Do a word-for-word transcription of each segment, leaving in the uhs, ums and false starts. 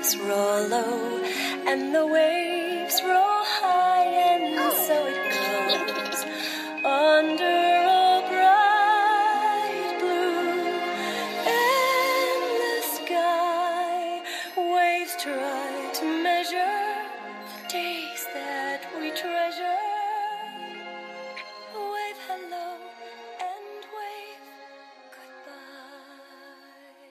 waves roll low and the waves roll high, and so it goes under a bright blue endless sky. Waves try to measure the days that we treasure. Wave hello and wave goodbye.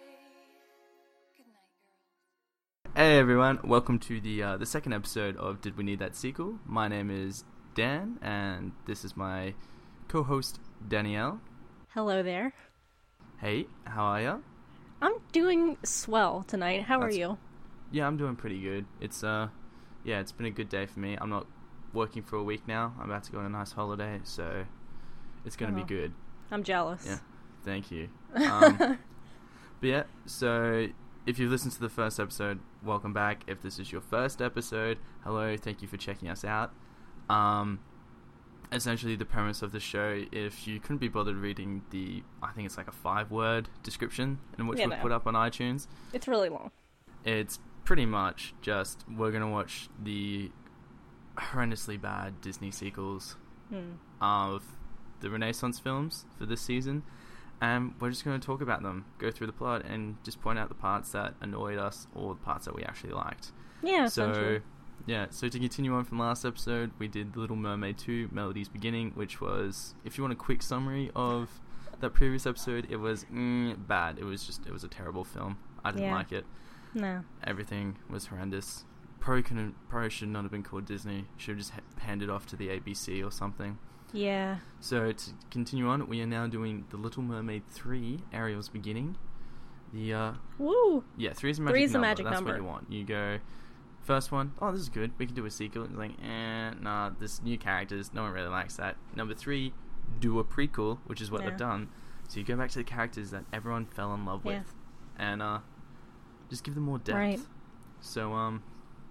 Good night, girl. Hey everyone, welcome to the uh, the second episode of Did We Need That Sequel? My name is Dan, and this is my co-host Danielle. Hello there. Hey, how are ya? I'm doing swell tonight. How That's- are you? Yeah, I'm doing pretty good. It's uh, yeah, it's been a good day for me. I'm not working for a week now. I'm about to go on a nice holiday, so it's gonna Oh. be good. I'm jealous. Yeah, thank you. Um, but yeah, so if you've listened to the first episode, welcome back. If this is your first episode, hello, thank you for checking us out. Um, essentially, the premise of the show, if you couldn't be bothered reading the, I think it's like a five-word description in which Yeah, we've no. put up on iTunes, It's really long. it's pretty much just we're going to watch the horrendously bad Disney sequels Hmm. of the Renaissance films for this season, and we're just going to talk about them, go through the plot, and just point out the parts that annoyed us or the parts that we actually liked. Yeah, So, essentially. yeah, so to continue on from last episode, we did The Little Mermaid two, Melody's Beginning, which was, if you want a quick summary of that previous episode, it was mm, bad. It was just, it was a terrible film. I didn't Yeah. like it. No. Everything was horrendous. Probably, couldn't, probably should not have been called Disney. Should have just ha- handed off to the A B C or something. Yeah. So to continue on, we are now doing The Little Mermaid three, Ariel's Beginning. The uh, Woo! yeah, three is a magic Three is a number. magic That's number. what you want. You go first one. Oh, this is good. We can do a sequel. It's like, eh, nah. This new characters. No one really likes that. Number three, do a prequel, which is what Yeah. they've done. So you go back to the characters that everyone fell in love Yeah. with, and uh, just give them more depth. Right. So um,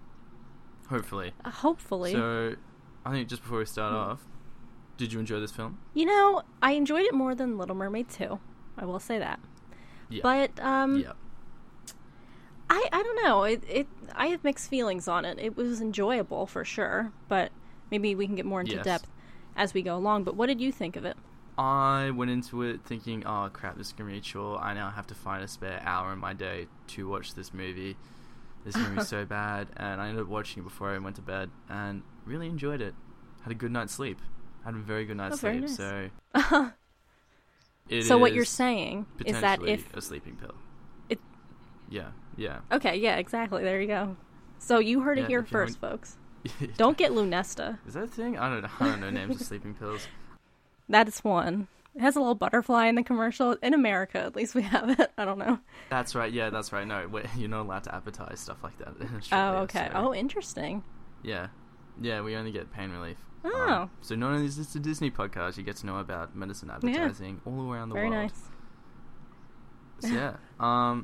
hopefully. Uh, hopefully. So I think just before we start Hmm. off, did you enjoy this film? You know, I enjoyed it more than Little Mermaid two. I will say that. Yeah. But, um... yeah. I, I don't know. It, it I have mixed feelings on it. It was enjoyable, for sure. But maybe we can get more into Yes. depth as we go along. But what did you think of it? I went into it thinking, oh crap, this is going to be a chore. I now have to find a spare hour in my day to watch this movie. This movie's so bad. And I ended up watching it before I went to bed and really enjoyed it. Had a good night's sleep. Had a very good night's Oh, very sleep. nice. So, it so what is you're saying is that potentially if... a sleeping pill. It- Yeah, yeah. Okay, yeah, exactly. There you go. So you heard Yeah, it here if you first, want- folks. Don't get Lunesta. Is that a thing? I don't know. I don't know names of sleeping pills. That is one. It has a little butterfly in the commercial. In America, at least we have it. I don't know. That's right. Yeah, that's right. No, wait, you're not allowed to advertise stuff like that in Oh, Australia. okay. so- Oh, interesting. Yeah. Yeah, we only get pain relief. Oh. Um, so not only is this a Disney podcast, you get to know about medicine advertising all around the Very world. nice. So yeah. Um,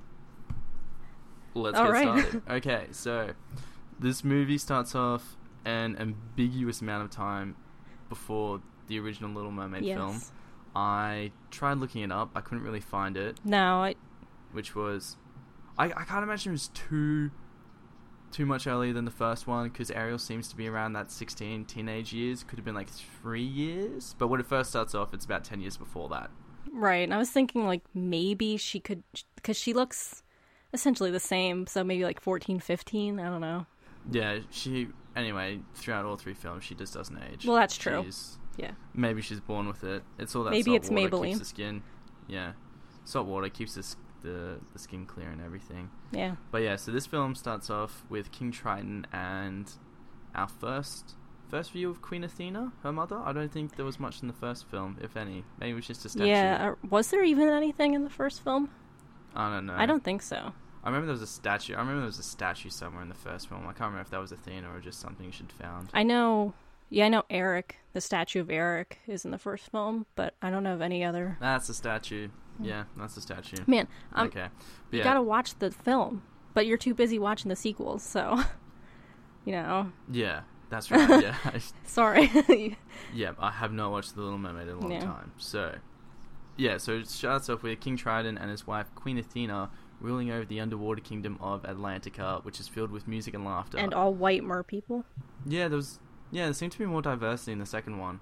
let's All get right. started. Okay, so this movie starts off an ambiguous amount of time before the original Little Mermaid Yes. film. I tried looking it up. I couldn't really find it, No, I... which was... I, I can't imagine it was too... too much earlier than the first one, because Ariel seems to be around that sixteen teenage years. Could have been like three years, but when it first starts off, it's about ten years before that. Right. And I was thinking, like, maybe she could... Because she looks essentially the same, so maybe, like, fourteen, fifteen? I don't know. Yeah, she... Anyway, throughout all three films, she just doesn't age. Well, that's true. She's, Yeah. maybe she's born with it. It's all that Maybe salt it's water Maybelline. keeps the skin... Yeah. Salt water keeps the, s- the, the skin clear and everything. Yeah. But yeah, so this film starts off with King Triton and our first... First view of Queen Athena, her mother. I don't think there was much in the first film, if any. Maybe it was just a statue. Yeah. uh, Was there even anything in the first film? I don't know. I don't think so. I remember there was a statue. I remember there was a statue somewhere in the first film. I can't remember if that was Athena or just something she'd found. I know... Yeah, I know Eric, the statue of Eric, is in the first film, but I don't know of any other... That's a statue. Yeah, that's a statue. Man, um, okay. But you yeah, gotta watch the film, but you're too busy watching the sequels, so... You know... yeah, that's right. Yeah, I- Sorry. yeah. I have not watched The Little Mermaid in a long Yeah. time. So, yeah. So it starts off with King Triton and his wife Queen Athena ruling over the underwater kingdom of Atlantica, which is filled with music and laughter. And all white mer people. Yeah, there was. Yeah, there seemed to be more diversity in the second one.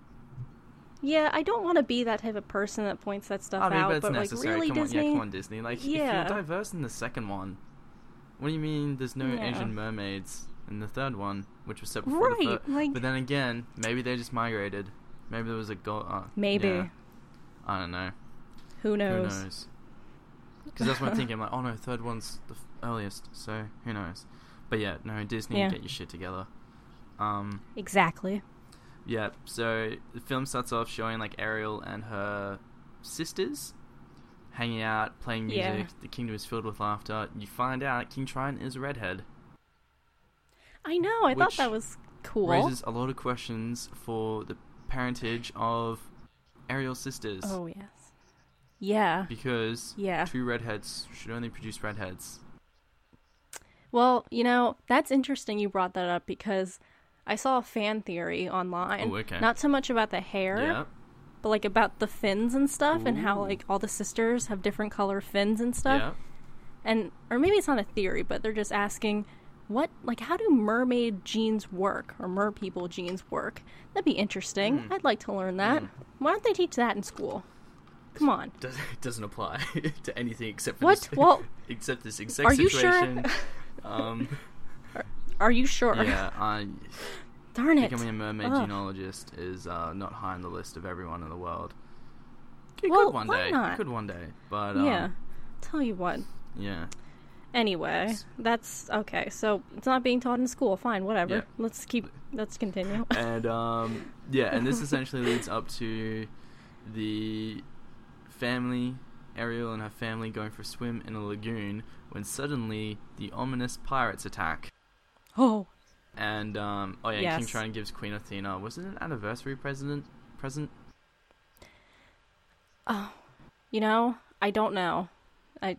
Yeah, I don't want to be that type of person that points that stuff I mean, out, but it's but like necessary. really come Disney. On, yeah, come on, Disney. Like, Yeah. if you're diverse in the second one, what do you mean? There's no Yeah. Asian mermaids in the third one, which was set before Right, the third. like- But then again, maybe they just migrated. Maybe there was a goal. Uh, Maybe. yeah. I don't know. Who knows? Who knows? Because that's what I'm thinking. I'm like, oh no, third one's the f- earliest, so who knows? But yeah, no, Disney, Yeah. get your shit together. Um, Exactly. yeah. So the film starts off showing like Ariel and her sisters hanging out, playing music. Yeah. The kingdom is filled with laughter. You find out King Triton is a redhead. I know. I thought Which that was cool. Raises a lot of questions for the parentage of Ariel's sisters. Oh yes. Yeah. Because Yeah. two redheads should only produce redheads. Well, you know, that's interesting you brought that up because I saw a fan theory online. Oh, okay. Not so much about the hair, Yeah. but like about the fins and stuff and how Ooh. like all the sisters have different color fins and stuff. Yeah. And or maybe it's not a theory, but they're just asking what like how do mermaid genes work or mer people genes work? That'd be interesting. Mm. I'd like to learn that. Mm. Why don't they teach that in school? Come on. Does, it doesn't apply to anything except for What? this, Well, except this exact are you situation. sure? um, Are you sure? yeah, I, Darn it. becoming a mermaid Ugh. genealogist is uh, not high on the list of everyone in the world. It Well, could one why day. not? It could one day, but um, Yeah. Tell you what. yeah. Anyway, that's okay. So it's not being taught in school. Fine, whatever. Yeah. Let's keep. Let's continue. And um, yeah, and this essentially leads up to the family, Ariel and her family, going for a swim in a lagoon when suddenly the ominous pirates attack. Oh. And um, oh yeah, Yes. King Triton gives Queen Athena, was it an anniversary present? Present? Oh. You know, I don't know. I.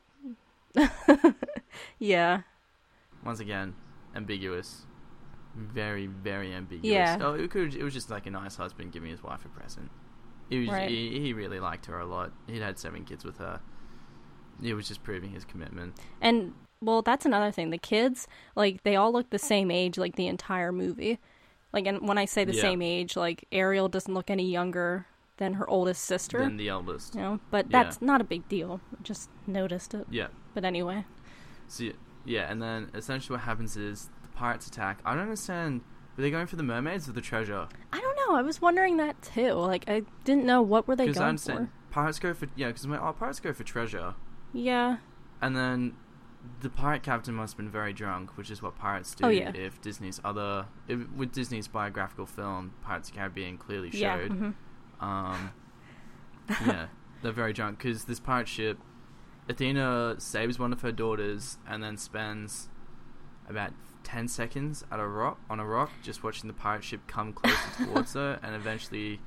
Yeah. Once again, ambiguous. Very, very ambiguous. Yeah. Oh, it could. It was just like a nice husband giving his wife a present. He was. Right. He, he really liked her a lot. He'd had seven kids with her. He was just proving his commitment. And well, that's another thing. The kids, like, they all look the same age, like the entire movie. Like, and when I say the Yeah. same age, like Ariel doesn't look any younger than her oldest sister. Then the eldest. You know, but Yeah. that's not a big deal. Just noticed it. Yeah. But anyway. So yeah, and then essentially what happens is the pirates attack. I don't understand. Were they going for the mermaids or the treasure? I don't know. I was wondering that too. Like, I didn't know what were they Because I going understand for. pirates go for yeah. Because oh, pirates go for treasure, Yeah. and then the pirate captain must have been very drunk, which is what pirates do. Oh, yeah. If Disney's other if, with Disney's biographical film Pirates of the Caribbean clearly showed. Yeah. mhm. Um, yeah, they're very drunk because this pirate ship, Athena saves one of her daughters and then spends about ten seconds at a rock on a rock, just watching the pirate ship come closer towards her, and eventually,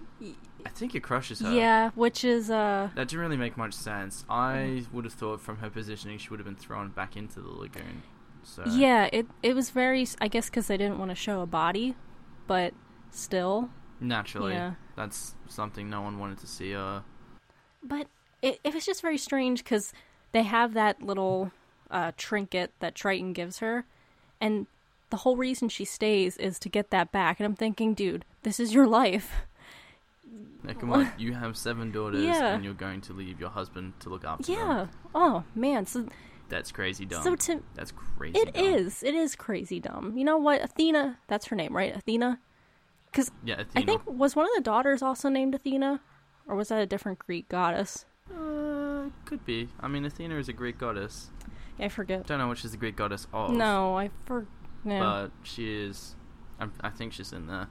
I think it crushes her. Yeah, which is uh. That didn't really make much sense. I would have thought from her positioning she would have been thrown back into the lagoon. So Yeah, it it was very. I guess because they didn't want to show a body, but still. naturally, Yeah. that's something no one wanted to see. Uh, But it it was just very strange because they have that little uh, trinket that Triton gives her, and the whole reason she stays is to get that back. And I'm thinking, dude, this is your life. now, come on, you have seven daughters, Yeah. and you're going to leave your husband to look after them. Yeah. Oh man. So That's crazy dumb. so to That's crazy it dumb. is it is crazy dumb. You know what? Athena. That's her name, right? Athena. Because Yeah, Athena. I think was one of the daughters also named Athena, or was that a different Greek goddess? Uh, could be. I mean, Athena is a Greek goddess. Yeah, I forget. Don't know which is the Greek goddess of. No, I for no. But she is. I'm, I think she's in there.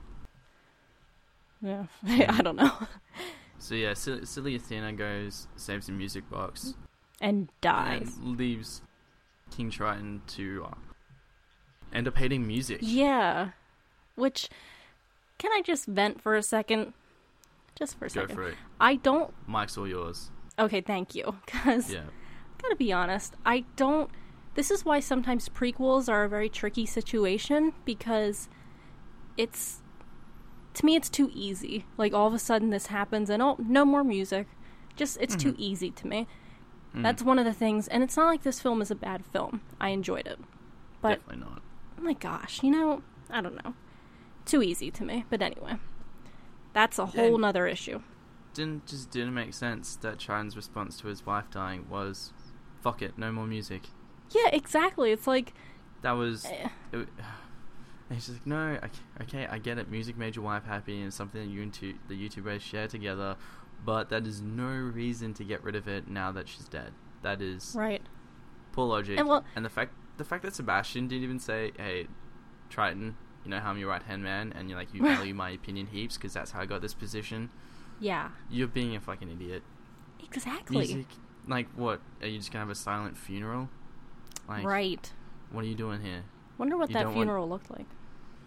Yeah, I don't know. So yeah, silly, silly Athena goes, saves the music box, And dies. and leaves King Triton to uh, end up hating music. Yeah. Which, can I just vent for a second? Just for a Go second. for it. I don't. Mike's all yours. Okay, thank you. Because, Yeah. gotta be honest, I don't. This is why sometimes prequels are a very tricky situation because it's. To me, it's too easy. Like, all of a sudden this happens and, oh, no more music. Just, it's too easy to me. Mm. That's one of the things, and it's not like this film is a bad film. I enjoyed it. But, Definitely not. oh my gosh, you know, I don't know. Too easy to me. But anyway, that's a whole Yeah. nother issue. Didn't just didn't make sense that Triton's response to his wife dying was, "Fuck it, no more music." Yeah, exactly. It's like, That was. eh, It, and he's just like, no, okay, okay, I get it. Music made your wife happy, and it's something that you and two, the YouTubers share together, but that is no reason to get rid of it now that she's dead. That is right. poor logic. And well- and the fact the fact that Sebastian didn't even say, "Hey, Triton, you know how I'm your right hand man, and you're like you value my opinion heaps because that's how I got this position." Yeah. You're being a fucking idiot. Exactly. Music, like what? Are you just gonna have a silent funeral? Like, Right. what are you doing here? Wonder what You that don't want- funeral looked like.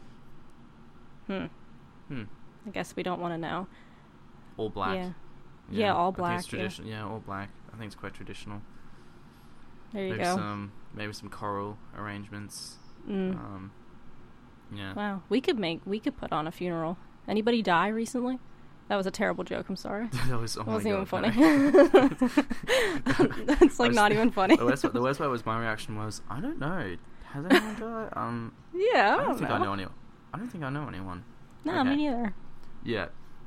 Hmm. Hmm. I guess we don't want to know. All black. Yeah. Yeah, all I think black, it's yeah. traditional. Yeah. all black. I think it's quite traditional. There you maybe go. some, maybe some choral arrangements. Mm. Um, yeah. Wow. We could make, we could put on a funeral. Anybody die recently? That was a terrible joke, I'm sorry. that was. Oh It my wasn't even God, funny. no. That's like I was- not even funny. the worst. The worst part was my reaction was, I don't know. Has anyone died? Um, Yeah, I I don't, don't think know. I know anyone. I don't think I know anyone. No, Okay. me neither. Yeah.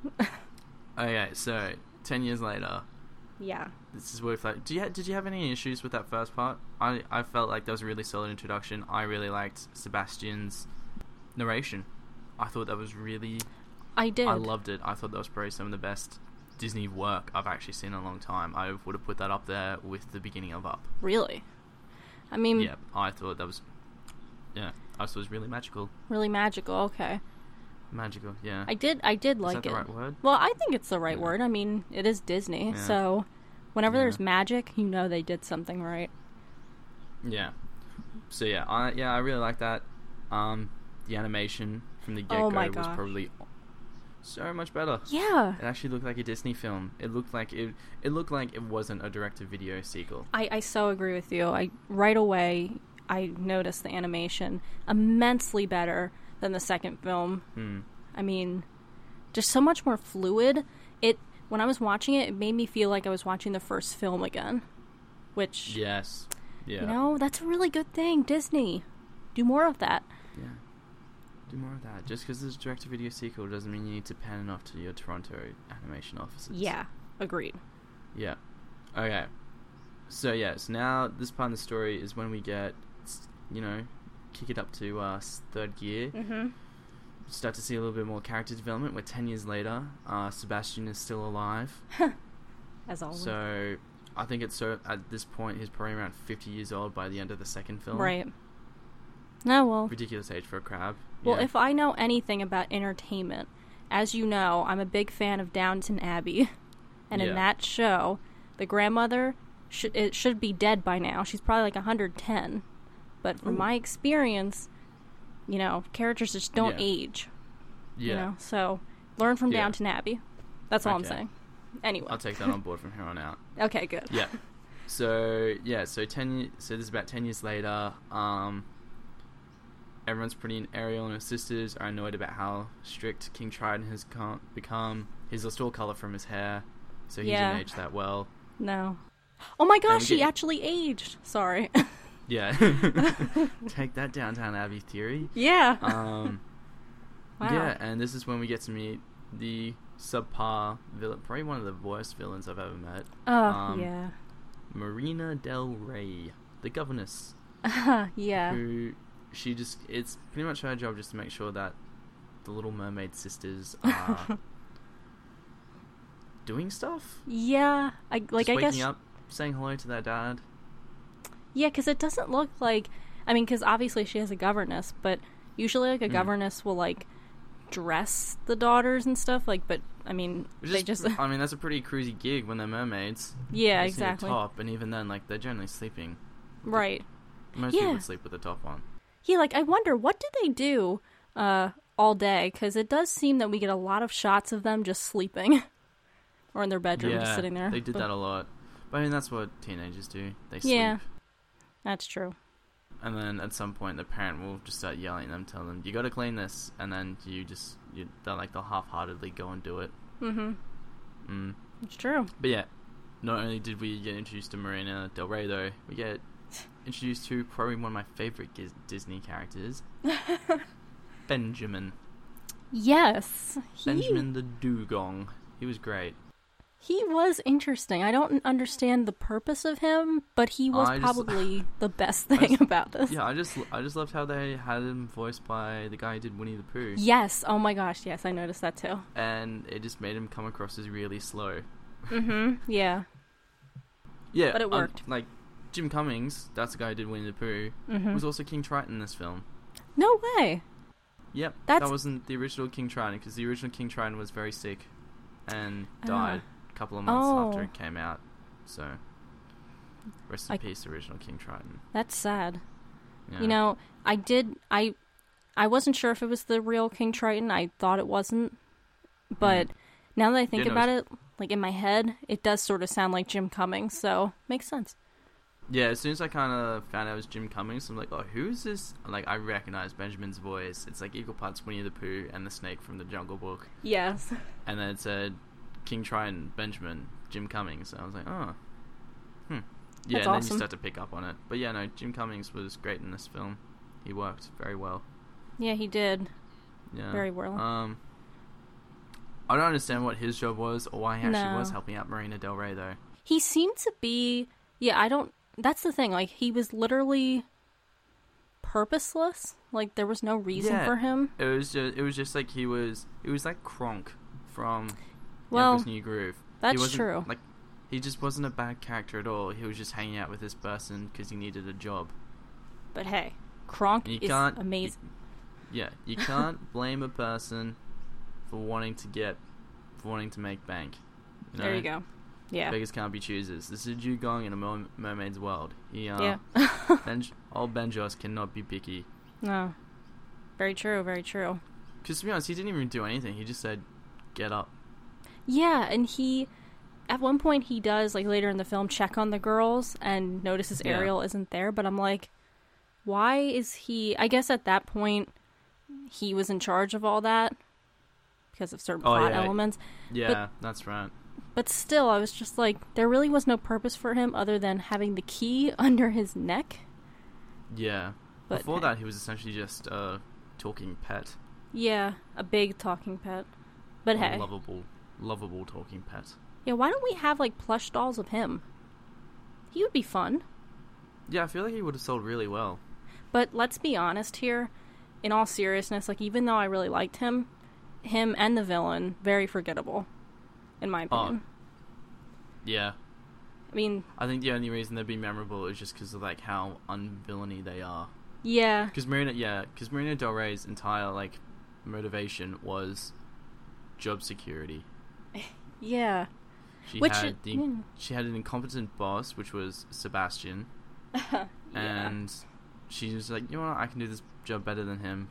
Okay, so ten years later, Yeah. this is worth like. Do you ha- did you have any issues with that first part? I I felt like that was a really solid introduction. I really liked Sebastian's narration. I thought that was really. I did. I loved it. I thought that was probably some of the best Disney work I've actually seen in a long time. I would have put that up there with the beginning of Up. Really? I mean, Yeah, I thought that was. Yeah, I thought it was really magical. really magical. Okay. Magical, yeah. I did I did Is like that the it. right word? Well, I think it's the right Yeah. word. I mean, it is Disney, Yeah. so whenever Yeah. there's magic, you know they did something right. Yeah. So yeah, I yeah I really like that. Um, the animation from the get Oh go my was gosh. probably so much better. Yeah. It actually looked like a Disney film. It looked like it. It looked like it wasn't a direct-to-video sequel. I, I so agree with you. I right away I noticed the animation immensely better than the second film. Hmm. I mean, just so much more fluid. It when I was watching it, it made me feel like I was watching the first film again. Which Yes. Yeah. you know, that's a really good thing. Disney, do more of that. Yeah. Do more of that. Just because there's a direct-to-video sequel doesn't mean you need to pan it off to your Toronto animation offices. Yeah, agreed. Yeah. Okay. So yeah, so now this part of the story is when we get, you know, kick it up to uh, third gear. Mm-hmm. Start to see a little bit more character development. We're ten years later. Uh, Sebastian is still alive. As always. So I think it's so at this point he's probably around fifty years old by the end of the second film. Right. No, well, Ridiculous age for a crab. well, Yeah. if I know anything about entertainment, as you know, I'm a big fan of Downton Abbey, and Yeah. in that show, the grandmother should it should be dead by now. She's probably like one hundred ten, but from Ooh. my experience, you know, characters just don't Yeah. age. yeah, You know, so learn from Yeah. Downton Abbey. That's all I'm Okay. saying. Anyway, I'll take that on board from here on out. okay, good. Yeah. So yeah, so ten. ye- So this is about ten years later. Um, everyone's pretty. Ariel and her sisters are annoyed about how strict King Triton has come, become. He's lost all color from his hair, so he Yeah. didn't age that well. No. Oh my gosh, we he get- actually aged. Sorry. Yeah. Take that, Downtown Abbey theory. yeah. Um, wow. Yeah, and this is when we get to meet the subpar villain, probably one of the worst villains I've ever met. Oh, um, yeah. Marina Del Rey, the governess. yeah. Who she just it's pretty much her job just to make sure that the Little Mermaid sisters are doing stuff. Yeah. I like. Just I waking guess. up, saying hello to their dad. Yeah, because it doesn't look like. I mean, because obviously she has a governess, but usually like a Mm. governess will like dress the daughters and stuff. Like, but I mean, Which they is- just. I mean, that's a pretty cruisy gig when they're mermaids. yeah, They just need a exactly. top, and even then, like they're generally sleeping. Right. Most Yeah. people would sleep with the top on. Yeah, like I wonder what do they do uh, all day? Because it does seem that we get a lot of shots of them just sleeping, or in their bedroom, yeah, just sitting there. they did But- that a lot. But I mean, that's what teenagers do. They sleep. Yeah. That's true. And then at some point, the parent will just start yelling at them, tell them, "You got to clean this," and then you just, you, they're like, they'll half-heartedly go and do it. Mm-hmm. Mm. It's true. But yeah, not only did we get introduced to Marina Del Rey, though, we get introduced to probably one of my favorite Giz- Disney characters, Benjamin. Yes. He, Benjamin the Dugong. He was great. He was interesting. I don't understand the purpose of him, but he was I just- probably the best thing just- about this. Yeah, I just I just loved how they had him voiced by the guy who did Winnie the Pooh. Yes. Oh my gosh. Yes, I noticed that too. And it just made him come across as really slow. Mm-hmm. Yeah. Yeah, But it um, worked. like, Jim Cummings, that's the guy who did Winnie the Pooh, Mm-hmm. was also King Triton in this film. No way. Yep, That's- that wasn't the original King Triton, because the original King Triton was very sick and Ah. died a couple of months Oh. after it came out. So, rest in I- peace, original King Triton. That's sad. Yeah. You know, I did. I I wasn't sure if it was the real King Triton. I thought it wasn't. But now that I think Yeah, no, about it, like in my head, it does sort of sound like Jim Cummings. So makes sense. Yeah, as soon as I kind of found out it was Jim Cummings, I'm like, oh, who's this? Like, I recognize Benjamin's voice. It's like equal parts Winnie the Pooh and the snake from the Jungle Book. Yes. And then it said King Triton, Benjamin, Jim Cummings. I was like, oh, hmm. Yeah, That's and then awesome. you start to pick up on it. But yeah, no, Jim Cummings was great in this film. He worked very well. Yeah, he did. Yeah. Very well. Um, I don't understand what his job was or why he actually No. was helping out Marina Del Rey, though. He seemed to be. Yeah, I don't. That's the thing. Like, he was literally purposeless. Like, there was no reason Yeah. for him. It was just, it was just like he was, it was like Kronk from Well, Emperor's New Groove. He that's wasn't, true. Like, he just wasn't a bad character at all. He was just hanging out with this person because he needed a job. But hey, Kronk You is can't- amazing. Yeah, you can't blame a person for wanting to get, for wanting to make bank. You know? There you go. Yeah. Beggars can't be choosers. This is a dugong in a mer- mermaid's world. He, uh, Yeah. ben- old Benjos cannot be picky. No. Very true, very true. Because to be honest, he didn't even do anything. He just said, get up. Yeah, and he, at one point he does, like later in the film, check on the girls and notices Yeah. Ariel isn't there, but I'm like, why is he, I guess at that point, he was in charge of all that because of certain Oh, plot yeah. elements. Yeah, that's right. But still, I was just like, there really was no purpose for him other than having the key under his neck. Yeah. But Before hey. that, he was essentially just a talking pet. Yeah, a big talking pet. But A hey. lovable, lovable talking pet. Yeah, why don't we have, like, plush dolls of him? He would be fun. Yeah, I feel like he would have sold really well. But let's be honest here. In all seriousness, like, even though I really liked him, him and the villain, very forgettable, in my opinion. Yeah. I mean, I think the only reason they'd be memorable is just because of, like, how unvillainy they are. yeah, Because Marina, yeah, because Marina Del Rey's entire, like, motivation was job security. yeah. She Which had it- the yeah. she had an incompetent boss, which was Sebastian, Yeah. and she was like, you know what, I can do this job better than him,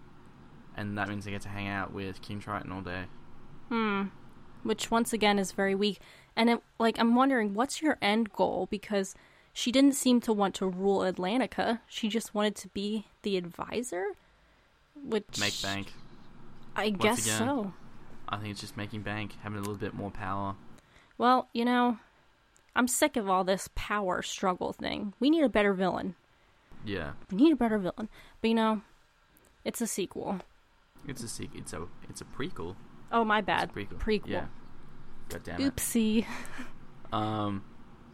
and that means I get to hang out with King Triton all day. Hmm. Which, once again, is very weak. And, it, like, I'm wondering, what's your end goal? Because she didn't seem to want to rule Atlantica. She just wanted to be the advisor? Which... Make bank. I Once guess again. so. I think it's just making bank, having a little bit more power. Well, you know, I'm sick of all this power struggle thing. We need a better villain. Yeah, We need a better villain. But, you know, it's a sequel. it's a sequel. It's a it's a prequel. Oh, my bad. It's a prequel. Prequel. Yeah. God damn it. Oopsie. Um.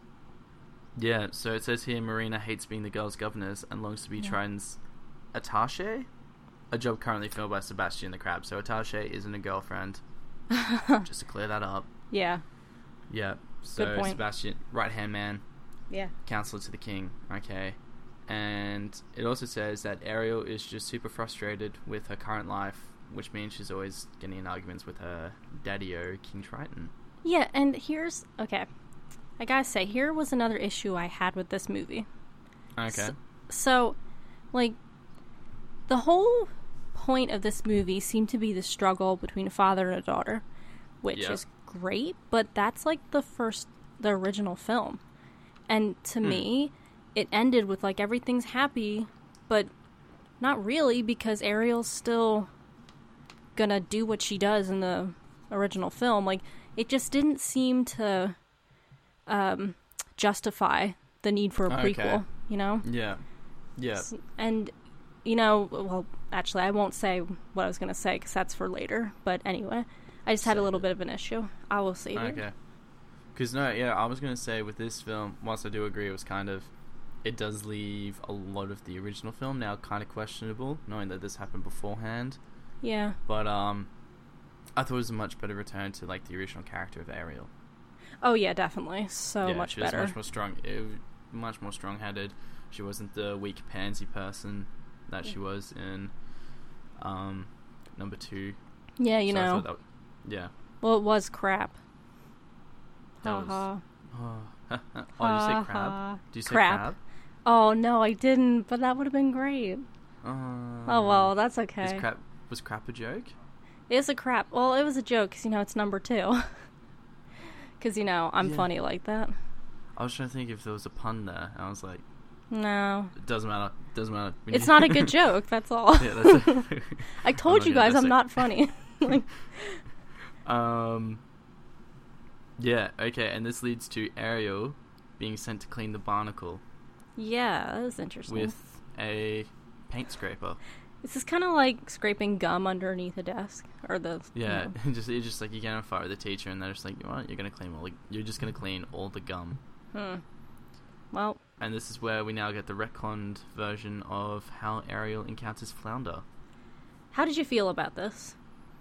Yeah, so it says here Marina hates being the girls' governors and longs to be Yeah. Triton's attaché, a job currently filled by Sebastian the Crab. So attaché isn't a girlfriend. Just to clear that up. Yeah. Yeah. So Good point. Sebastian, right hand man, Yeah. counselor to the king. Okay. And it also says that Ariel is just super frustrated with her current life, which means she's always getting in arguments with her daddy-o, King Triton. Yeah, and here's... Okay. I gotta say, here was another issue I had with this movie. Okay. So, so, like, the whole point of this movie seemed to be the struggle between a father and a daughter, which Yeah. is great, but that's like the first, the original film. And to Hmm. me, it ended with, like, everything's happy, but not really, because Ariel's still gonna do what she does in the original film. Like, it just didn't seem to... um, justify the need for a Okay. prequel, you know? Yeah. Yeah. S- And, you know, well, actually, I won't say what I was going to say because that's for later. But anyway, I just had a Save little it. bit of an issue. I will save it. Okay. Because, no, yeah, I was going to say with this film, whilst I do agree it was kind of, it does leave a lot of the original film now kind of questionable, knowing that this happened beforehand. Yeah. But, um, I thought it was a much better return to, like, the original character of Ariel. Oh, yeah, definitely. So yeah, much she was better. much more strong, it, was much more strong-headed. She wasn't the weak pansy person that she was in, um, number two. Yeah, you So I know. thought that, yeah. Well, it was crap. That Ha was- ha. Oh, oh did you Ha, say crab? ha. Did you say Crap. crab? Oh, no, I didn't, but that would have been great. Uh, Oh, well, that's okay. Is crap, was crap a joke? It's a crap. Well, it was a joke because, you know, it's number two. Because, you know, I'm Yeah. funny like that. I was trying to think if there was a pun there. And I was like, No. it doesn't matter. Doesn't matter. We It's need- not a good joke, that's all. Yeah, that's I told not you gonna guys miss I'm it. not funny. Like, Um. Yeah. Okay. And this leads to Ariel being sent to clean the barnacle yeah, that was interesting. with a paint scraper. This is kind of like scraping gum underneath a desk. Or the... you Yeah. know. just it's just like you get on fire with the teacher, and they're just like, you know what? You're gonna clean all. The, you're just gonna clean all the gum. Hmm. Well, And this is where we now get the retconned version of how Ariel encounters Flounder. how did you feel about this?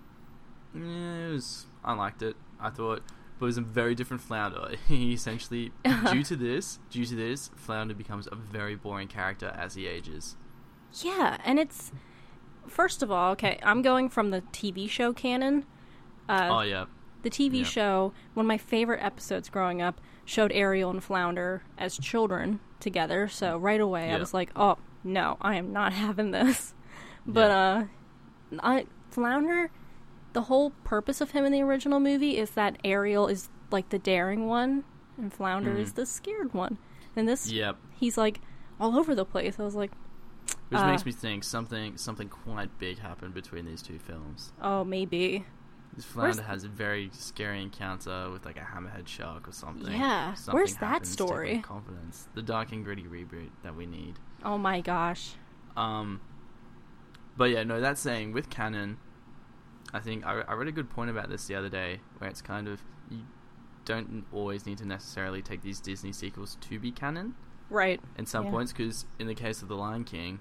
Yeah, it was. I liked it. I thought, but it was a very different Flounder. He essentially, due to this, due to this, Flounder becomes a very boring character as he ages. Yeah, and it's... First of all, okay, I'm going from the T V show canon. Uh, oh yeah, The T V Yeah. show, one of my favorite episodes growing up, showed Ariel and Flounder as children together. So right away, I Yeah. was like, "Oh no, I am not having this." But uh, I, Flounder, the whole purpose of him in the original movie is that Ariel is like the daring one, and Flounder Mhm. is the scared one. And this, yep. he's like all over the place. I was like, Which uh, makes me think something something quite big happened between these two films. "Oh, maybe." This Flounder Where's- has a very scary encounter with like a hammerhead shark or something. Yeah, Something where's that happens to give story? him confidence. The dark and gritty reboot that we need. Oh my gosh. Um, but yeah, no, that's saying with canon, I think I, I read a good point about this the other day, where it's kind of you don't always need to necessarily take these Disney sequels to be canon Right. in some Yeah. points, because in the case of The Lion King,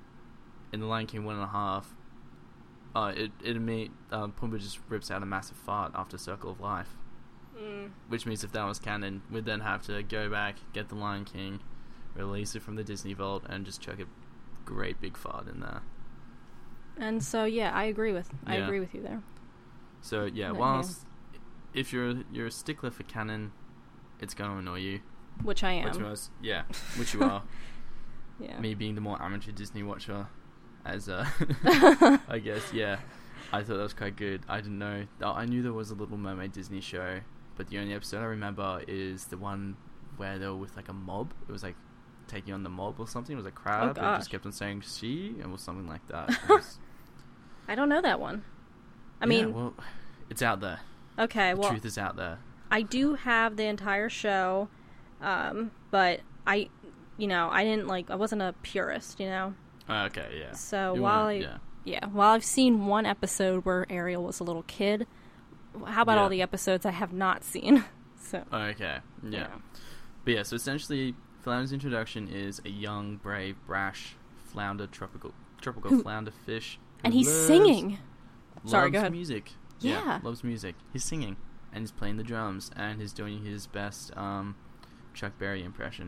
in The Lion King one and a half, uh, it it me um, Pumbaa just rips out a massive fart after Circle of Life, Mm. which means if that was canon, we'd then have to go back, get The Lion King, release it from the Disney Vault, and just chuck a great big fart in there. And so yeah, I agree with I Yeah. agree with you there. So yeah, Yeah, whilst if you're you're a stickler for canon, it's going to annoy you. Which I am. Which was yeah, which you are. Yeah. Me being the more amateur Disney watcher, as uh, I guess yeah, I thought that was quite good. I didn't know. oh, I knew there was a Little Mermaid Disney show, but the only episode I remember is the one where they were with like a mob. It was like taking on the mob or something. It was a crab. and it gosh. just kept on saying she and was something like that. It was- I don't know that one. I yeah, mean, well, it's out there. okay, The well, truth is out there. I do have the entire show, um, but I, you know, I didn't like. I wasn't a purist, you know. Oh, okay, yeah. So You while weren't- I, yeah. yeah, while I've seen one episode where Ariel was a little kid, how about Yeah. all the episodes I have not seen? So Oh, okay, yeah. yeah. But yeah, so essentially, Flounder's introduction is a young, brave, brash flounder, tropical tropical Who- flounder fish. who And he's loves- singing. Sorry, loves go ahead. music. Yeah. loves music. He's singing, and he's playing the drums, and he's doing his best um, Chuck Berry impression.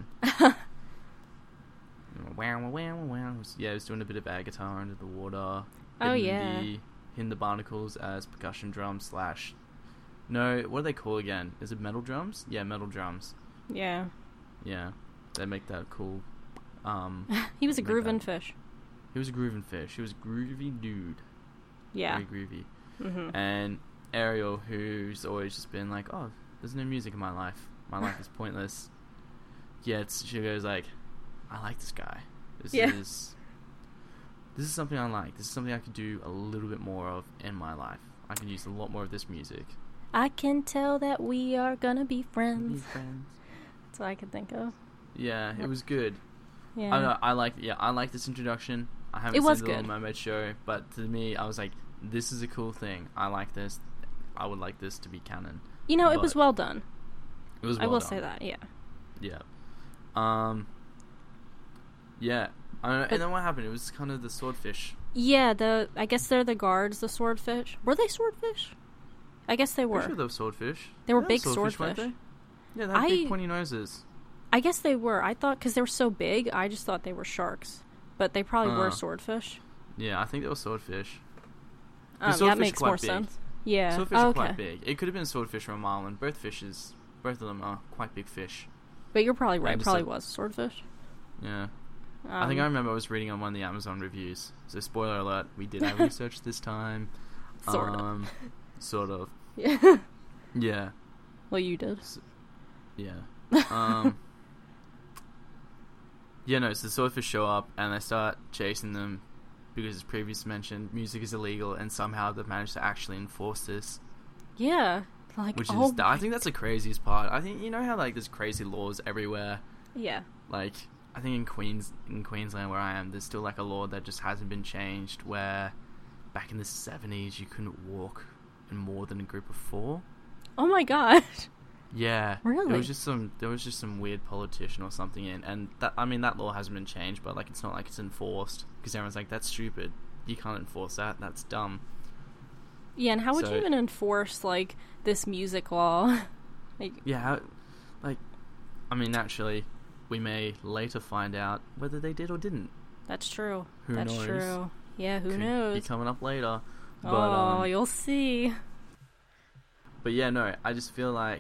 Wow, wow, wow, wow. Yeah, he's doing a bit of air guitar under the water. Oh, hitting yeah. The, hitting the barnacles as percussion drums slash... No, what do they call again? Is it metal drums? Yeah, metal drums. Yeah. Yeah, they make that cool. Um, He was a Make groovin' that- fish. he was a groovin' fish. He was a groovy dude. Yeah. Very groovy. Mm-hmm. And Ariel, who's always just been like, oh, there's no music in my life. My life is pointless. Yet she goes like, I like this guy. This Yeah. is this is something I like. This is something I could do a little bit more of in my life. I can use a lot more of this music. I can tell that we are gonna be Be friends. friends. That's what I can think of. Yeah, it was good. Yeah. I know. I like. Yeah, I like this introduction. I haven't It seen was the Little good. Mermaid show, but to me, I was like, "This is a cool thing. I like this. I would like this to be canon." You know, it But was well done. It was. I Well will done. say that, yeah. Yeah. Um. Yeah. I don't know. But- And then what happened? It was kind of the swordfish. Yeah, the I guess they're the guards, the swordfish. Were they swordfish? I guess they were. Pretty sure they were swordfish. They were They big swordfish, weren't swordfish. they? Yeah, they had big I- pointy noses. I guess they were. I thought because they were so big, I just thought they were sharks, but they probably Uh. were swordfish. Yeah, I think they were swordfish. Um, swordfish that makes quite more big. sense. Yeah. Swordfish oh, are okay. quite big. It could have been swordfish from a island. Both fishes, both of them are quite big fish. But you're probably I right. just Probably said- was swordfish. Yeah. Um, I think I remember I was reading on one of the Amazon reviews. So spoiler alert, we did our research this time. Sort of. um, Sort of. Yeah. Yeah. Well, you did. Yeah. Um, yeah, no, so the swordfish show up and they start chasing them because, as previously mentioned, music is illegal and somehow they've managed to actually enforce this. Yeah. Like, Which oh is, my- I think that's the craziest part. I think, you know how, like, there's crazy laws everywhere? Yeah. Like, I think in Queens, in Queensland where I am, there's still, like, a law that just hasn't been changed where back in the seventies you couldn't walk in more than a group of four. Oh my gosh. Yeah, Really? There was just some, there was just some weird politician or something in, and that, I mean, that law hasn't been changed, but like, it's not like it's enforced because everyone's like, that's stupid. You can't enforce that. That's dumb. Yeah, and how would So- you even enforce like this music law? like, Yeah, how, like, I mean, naturally, we may later find out whether they did or didn't. that's true. Who that's knows? true. Yeah, who Could knows? Be coming up later. But, oh, um, you'll see. But yeah, no, I just feel like,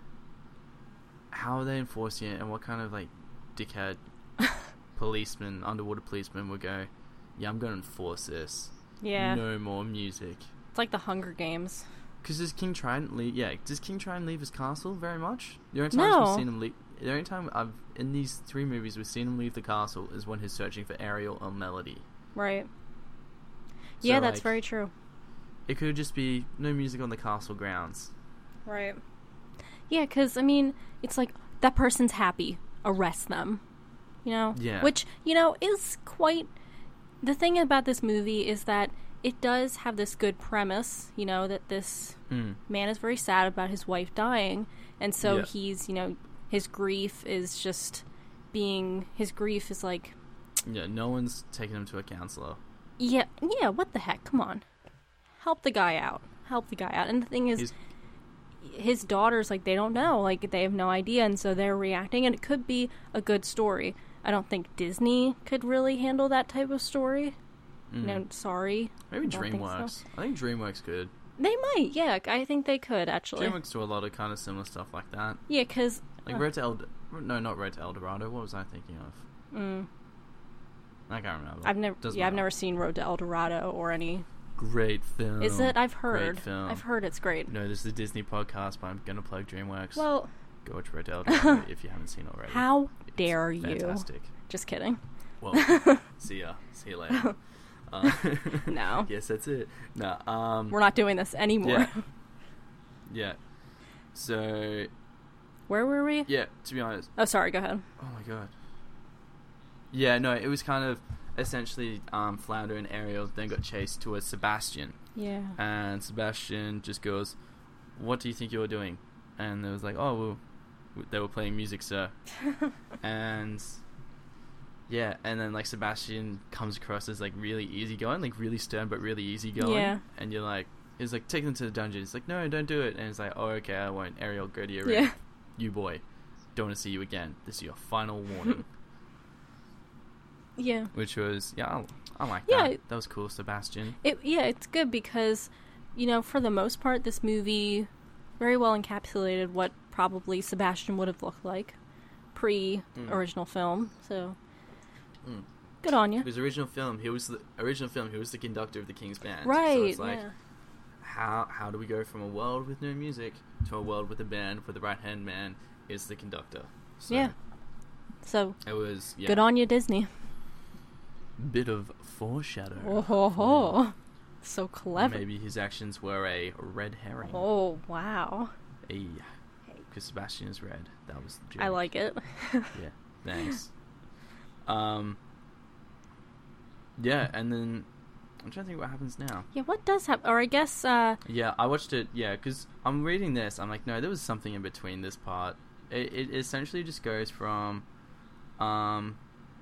how are they enforcing it, and what kind of like dickhead policeman, underwater policeman would go, yeah, I'm going to enforce this. Yeah. No more music. It's like the Hunger Games. Because does King try and leave? Yeah, does King try and leave his castle very much? The only time No. we've seen him leave, the only time I've in these three movies we've seen him leave the castle is when he's searching for Ariel or Melody. Right. So, yeah, that's like, very true. It could just be no music on the castle grounds. Right. Yeah, because, I mean, it's like, that person's happy. Arrest them. You know? Yeah. Which, you know, is quite... The thing about this movie is that it does have this good premise, you know, that this Mm. man is very sad about his wife dying, and so Yeah. he's, you know, his grief is just being... His grief is like... Yeah, no one's taking him to a counselor. Yeah, yeah, what the heck? Come on. Help the guy out. Help the guy out. And the thing is... He's, his daughters, like, they don't know, like, they have no idea, and so they're reacting, and it could be a good story. I don't think Disney could really handle that type of story. mm. You know, sorry. Maybe I don't think so. DreamWorks. I think DreamWorks could. They might, yeah, I think they could, actually. DreamWorks do a lot of kind of similar stuff like that. Yeah, because... Like Road to El... No, not Road to El Dorado. What was I thinking of? Mm, I can't remember. I've never, Doesn't yeah, I've matter. never seen Road to El Dorado or any... Great film. Is it? I've Great heard. film. I've heard it's great. No, this is a Disney podcast, but I'm going to plug DreamWorks. Well, Go watch Road to El Dorado if you haven't seen already. how It's dare you? Fantastic. Just kidding. Well, see ya. See you later. Uh, No. Yes, that's it. No, um... We're not doing this anymore. Yeah. Yeah. So, Where were we? yeah, to be honest... Oh, sorry, go ahead. Oh my god. Yeah, no, it was kind of essentially um, Flounder and Ariel then got chased towards Sebastian. Yeah. And Sebastian just goes, what do you think you're doing? And they was like, oh, well, w- they were playing music, sir. And yeah, and then like Sebastian comes across as like really easygoing, like really stern but really easygoing. Yeah. And you're like, he's like, take them to the dungeon. He's like, no, don't do it. And it's like, oh, okay, I won't. Ariel, go to your room. Yeah. You boy, don't want to see you again. This is your final warning. Yeah. Which was, yeah, I, I like Yeah. that. That was cool, Sebastian. It, yeah, it's good because, you know, for the most part, this movie very well encapsulated what probably Sebastian would have looked like pre-original film. So, Mm. good on you. His original film, he was the original film. He was the conductor of the King's Band. Right. So it's like, yeah. how how do we go from a world with no music to a world with a band where the right hand man is the conductor? So Yeah. So, It was yeah, good on you, Disney. bit of foreshadow. Oh, ho, ho. So clever. Maybe his actions were a red herring. Oh, wow. A Hey, because Sebastian is red. That was the joke. I like it. Yeah, thanks. Um, yeah, and then I'm trying to think what happens now. Yeah, what does happen? Or I guess, uh... Yeah, I watched it, yeah, because I'm reading this, I'm like, no, there was something in between this part. It, it essentially just goes from, um,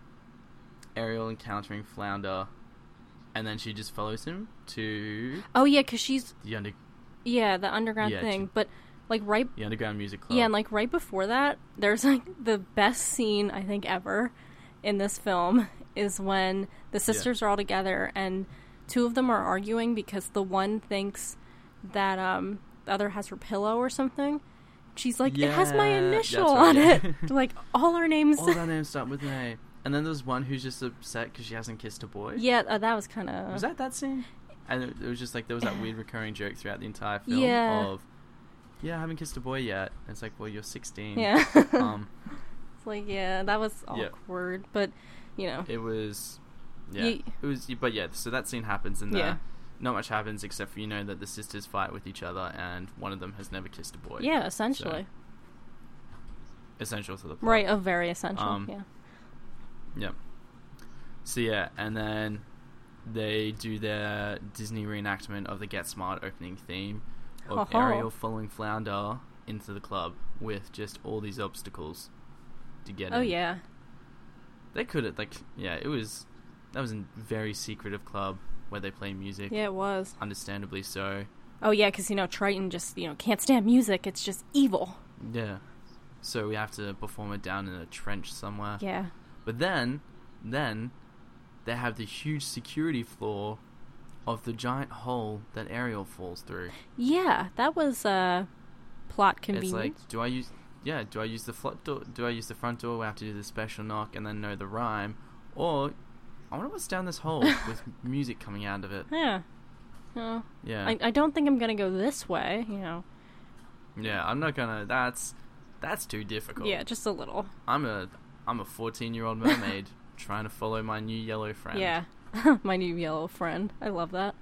Ariel encountering Flounder, and then she just follows him to... Oh, yeah, because she's... The, under- yeah, the underground yeah, thing, she- but, like, right... the Underground Music Club. Yeah, and, like, right before that, there's, like, the best scene, I think, ever in this film, is when the sisters yeah. are all together, and... Two of them are arguing because the one thinks that um, the other has her pillow or something. She's like, yeah, it has my initial right, on yeah. it. Like, all our names. All our names start with an A. And then there's one who's just upset because she hasn't kissed a boy. Yeah, uh, that was kind of... Was that that scene? And it, it was just like, there was that weird recurring joke throughout the entire film yeah. of, yeah, I haven't kissed a boy yet. And it's like, well, you're sixteen. Yeah. um, it's like, yeah, that was awkward. Yeah. But, you know. It was... Yeah, you, it was, but yeah, so that scene happens and yeah. not much happens except for, you know, that the sisters fight with each other and one of them has never kissed a boy. Yeah, essentially. So, essential to the plot. Right, oh, very essential, um, yeah. Yeah. So yeah, and then they do their Disney reenactment of the Get Smart opening theme of Ho-ho. Ariel following Flounder into the club with just all these obstacles to get oh, in. Oh, yeah. They could have, like, yeah, it was... That was a very secretive club where they play music. Yeah, it was. Understandably so. Oh, yeah, because, you know, Triton just, you know, can't stand music. It's just evil. Yeah. So we have to perform it down in a trench somewhere. Yeah. But then, then, they have the huge security floor of the giant hole that Ariel falls through. Yeah, that was, uh, plot convenience. It's like, do I use... Yeah, do I use the front door? Do I use the front door? We have to do the special knock and then know the rhyme. Or... I wonder what's down this hole with music coming out of it. Yeah. No. Yeah. I, I don't think I'm going to go this way, you know. Yeah, I'm not going to... That's that's too difficult. Yeah, just a little. I'm a I'm a fourteen-year-old mermaid trying to follow my new yellow friend. Yeah. My new yellow friend. I love that.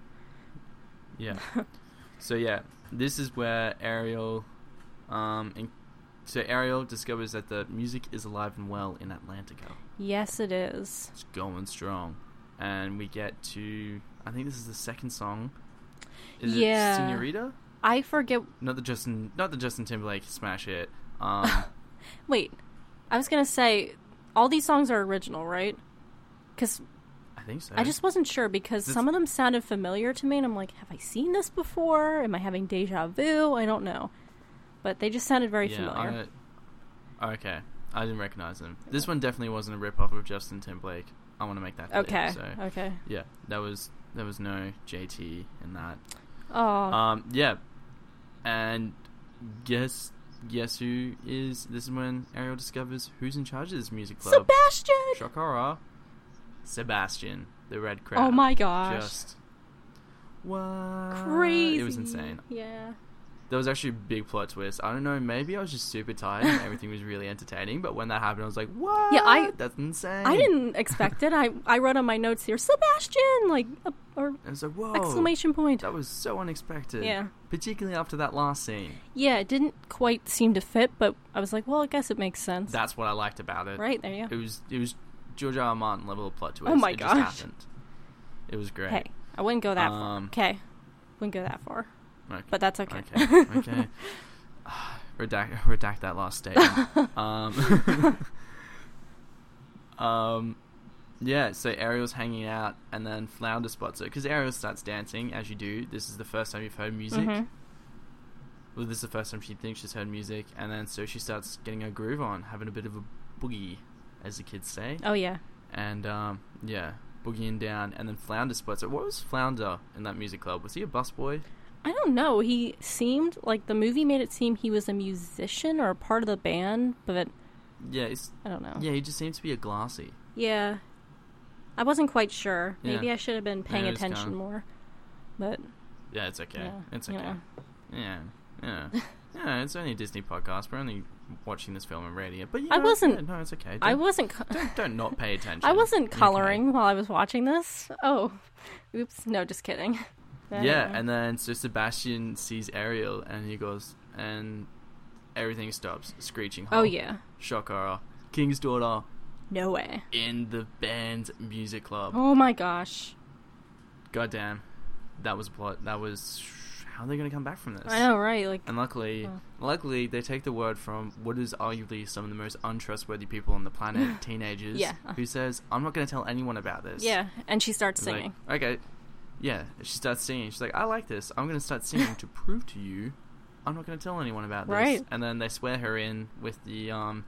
Yeah. So, yeah, this is where Ariel... Um, in, so Ariel discovers that the music is alive and well in Atlantica. Yes, it is. It's going strong. And we get to... I think this is the second song. Is yeah. it Senorita? I forget... Not the Justin not the Justin Timberlake smash hit. Um, Wait. I was going to say, all these songs are original, right? Because... I think so. I just wasn't sure because this... some of them sounded familiar to me, and I'm like, have I seen this before? Am I having deja vu? I don't know. But they just sounded very yeah, familiar. I, okay. I didn't recognize them. This one definitely wasn't a rip-off of Justin Timberlake. I want to make that clear. Okay, So, okay. yeah, that was there was no J T in that. Oh. Um, yeah. And guess guess who is... This is when Ariel discovers who's in charge of this music club. Sebastian! Shakara. Sebastian, the red crab. Oh my gosh. Just... What? Crazy. It was insane. Yeah. There was actually a big plot twist. I don't know, maybe I was just super tired and everything was really entertaining, but when that happened, I was like, what? Yeah, I... That's insane. I didn't expect it. I, I wrote on my notes here, Sebastian! Like, uh, or... I was like, whoa. Exclamation point. That was so unexpected. Yeah. Particularly after that last scene. Yeah, it didn't quite seem to fit, but I was like, well, I guess it makes sense. That's what I liked about it. Right, there you go. It was, it was George R. R. Martin level of plot twist. Oh my it gosh. just happened. It was great. Hey, I wouldn't go that Um, far. Okay. Wouldn't go that far. Okay. But that's okay. Okay. Okay. redact, redact that last statement. um, um, yeah, so Ariel's hanging out, and then Flounder spots her. Because Ariel starts dancing, as you do. This is the first time you've heard music. Mm-hmm. Well, this is the first time she thinks she's heard music. And then so she starts getting her groove on, having a bit of a boogie, as the kids say. Oh, yeah. And, um, yeah, boogieing down. And then Flounder spots her. What was Flounder in that music club? Was he a busboy? I don't know. He seemed like the movie made it seem he was a musician or a part of the band, but Yeah, it's, I don't know. yeah, he just seems to be a glassy. Yeah. I wasn't quite sure. Yeah. Maybe I should have been paying Yeah, it was attention kinda- more. But Yeah, it's okay. yeah, it's you okay. know. Yeah, yeah, yeah. It's only a Disney podcast. We're only watching this film and rating it. But you I know, wasn't- yeah, no, it's okay. Don't, I wasn't co- don't, don't not pay attention. I wasn't Okay. coloring while I was watching this. Oh. Oops. No, just kidding. Yeah, and then so Sebastian sees Ariel and he goes, and everything stops. Screeching Oh halt. yeah. Shock horror. King's Daughter No way. in the band's music club. Oh my gosh. Goddamn. That was plot. That was... How are they going to come back from this? I know, right? Like, And luckily, Oh. luckily, they take the word from what is arguably some of the most untrustworthy people on the planet, teenagers, Yeah. who says, I'm not going to tell anyone about this. yeah, and she starts It's like, singing. okay. Yeah, she starts singing. She's like, I like this. I'm going to start singing to prove to you I'm not going to tell anyone about this. Right. And then they swear her in with the um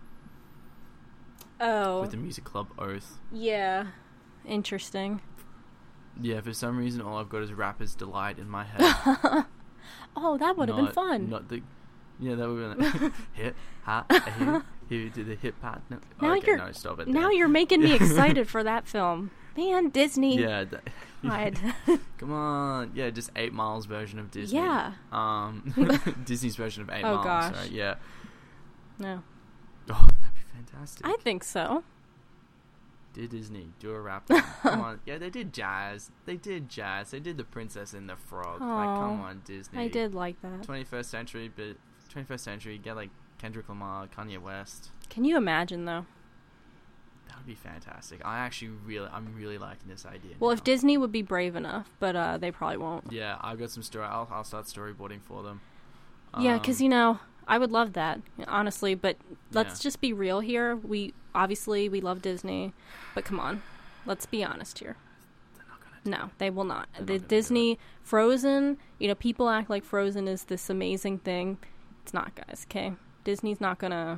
Oh. with the music club oath. Yeah. Interesting. Yeah, for some reason, all I've got is Rapper's Delight in my head. Oh, that would have been Not- fun. Not the... Yeah, that would have been... hit, ha, hit, here, do the hip hop. No. Now okay, you're no, stop it. now there. you're making me excited for that film. Man, Disney. Yeah. That, God. Come on. Yeah, just eight Miles version of Disney. Yeah. Um, Disney's version of eight Oh, Miles. gosh. Sorry, yeah. No. Oh, that'd be fantastic. I think so. Did Disney do a rap? Come on. Yeah, they did jazz. They did jazz. They did The Princess and the Frog. Like, come Aw, on, Disney. I did like that. twenty-first century, but twenty-first century, get like Kendrick Lamar, Kanye West. Can you imagine though? That would be fantastic. I actually really, I'm really liking this idea. Well, now. if Disney would be brave enough, but uh, they probably won't. Yeah, I've got some story. I'll, I'll start storyboarding for them. Yeah, because Um, you know, I would love that, honestly. But let's Yeah. just be real here. We obviously we love Disney, but come on, let's be honest here. they're not gonna do No, they will not. They're The not gonna do Disney Frozen, you know, people act like Frozen is this amazing thing. It's not, guys. Okay, Disney's not gonna.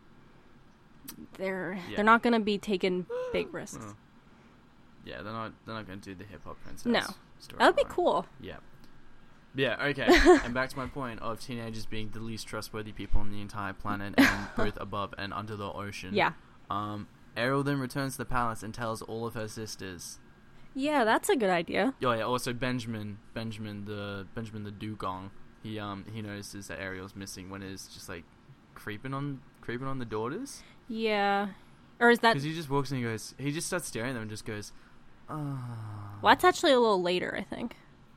They're Yeah. they're not gonna be taking big risks. Oh. Yeah, they're not. They're not going to do the hip hop princess. No. story That would be line. cool. Yeah. Yeah. Okay. And back to my point of teenagers being the least trustworthy people on the entire planet, and both above and under the ocean. Yeah, Um. Ariel then returns to the palace and tells all of her sisters. yeah, that's a good idea. Oh yeah. Also, Benjamin, Benjamin the Benjamin the dugong. He um he notices that Ariel's missing when it's just like creeping on creeping on the daughters. Yeah, or is that? Because he just walks in and he goes. He just starts staring at them and just goes. Oh. Well, that's actually a little later, I think.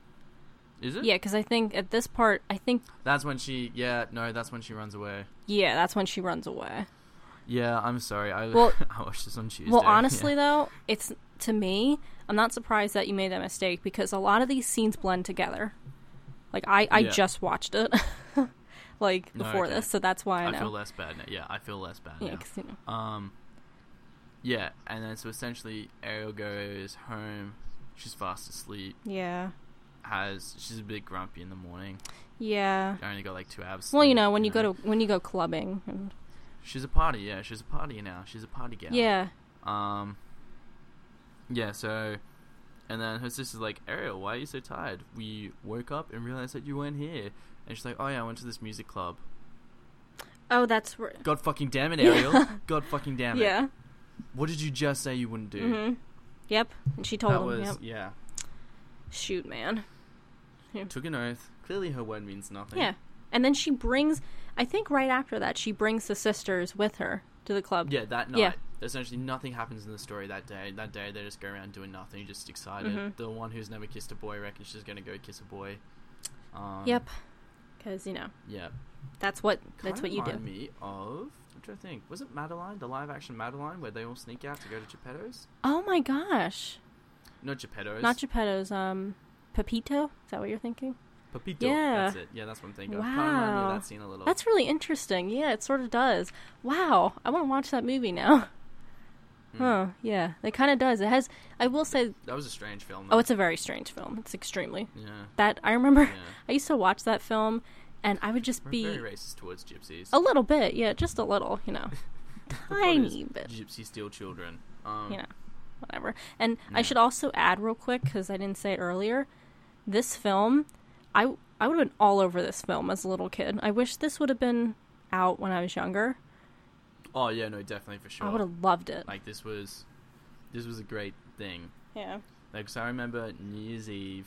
Is it? Yeah, because I think at this part, I think That's when she. Yeah. No. That's when she runs away. yeah, that's when she runs away. Yeah, I'm sorry. I Well- I watched this on Tuesday. Well, honestly, Yeah. though, it's to me, I'm not surprised that you made that mistake because a lot of these scenes blend together. Like I, I Yeah. just watched it, like No, before okay. this, so that's why I I know. feel less bad now. Yeah, I feel less bad yeah, now. 'cause, you know. Um, yeah, and then so essentially Ariel goes home. She's fast asleep. yeah, Has she's a bit grumpy in the morning. yeah. She only got like two hours. Well, you sleep, know, when you go to when you go clubbing, and She's a party. Yeah, she's a party now. She's a party gal. yeah, Um. Yeah. So, and then her sister's like, Ariel, why are you so tired? We woke up and realized that you weren't here. And she's like, oh yeah, I went to this music club. oh, that's r- God fucking damn it, Ariel. God fucking damn it. yeah, What did you just say you wouldn't do? mm-hmm. Yep. And she told That him, was, yep. yeah. Shoot, man. Took an oath. Clearly her word means nothing. Yeah, and then she brings. I think right after that, she brings the sisters with her to the club. Yeah, that night. Yeah. Essentially nothing happens in the story that day. That day they just go around doing nothing, just excited. Mhm. The one who's never kissed a boy reckons she's going to go kiss a boy. Um, Yep. Because you know Yeah. that's what that's Kinda what you do. remind me of... What do I think? Was it Madeline? The live-action Madeline where they all sneak out to go to Geppetto's? Oh my gosh! Not Geppetto's. Not Geppetto's. Um, Pepito. Is that what you're thinking? Pepito. Yeah. That's it. Yeah, that's what I'm thinking of. Kinda remind me of Wow. that scene a little. That's really interesting. Yeah, it sort of does. Wow, I want to watch that movie now. Hmm. Huh? Yeah, it kind of does. It has. I will say. That was a strange film. Oh, it's a very strange film. It's extremely. Yeah. That I remember. Yeah. I used to watch that film, and I would just We're be very racist towards gypsies. a little bit. Yeah, just a little. You know, The plot tiny is bit. Gypsy steal children. Um, You know, whatever. And I Yeah. should also add real quick because I didn't say it earlier. This film, I I would have been all over this film as a little kid. I wish this would have been out when I was younger. Oh yeah, no, definitely for sure. I would have loved it. Like this was, this was a great thing. Yeah. Like, so I remember New Year's Eve,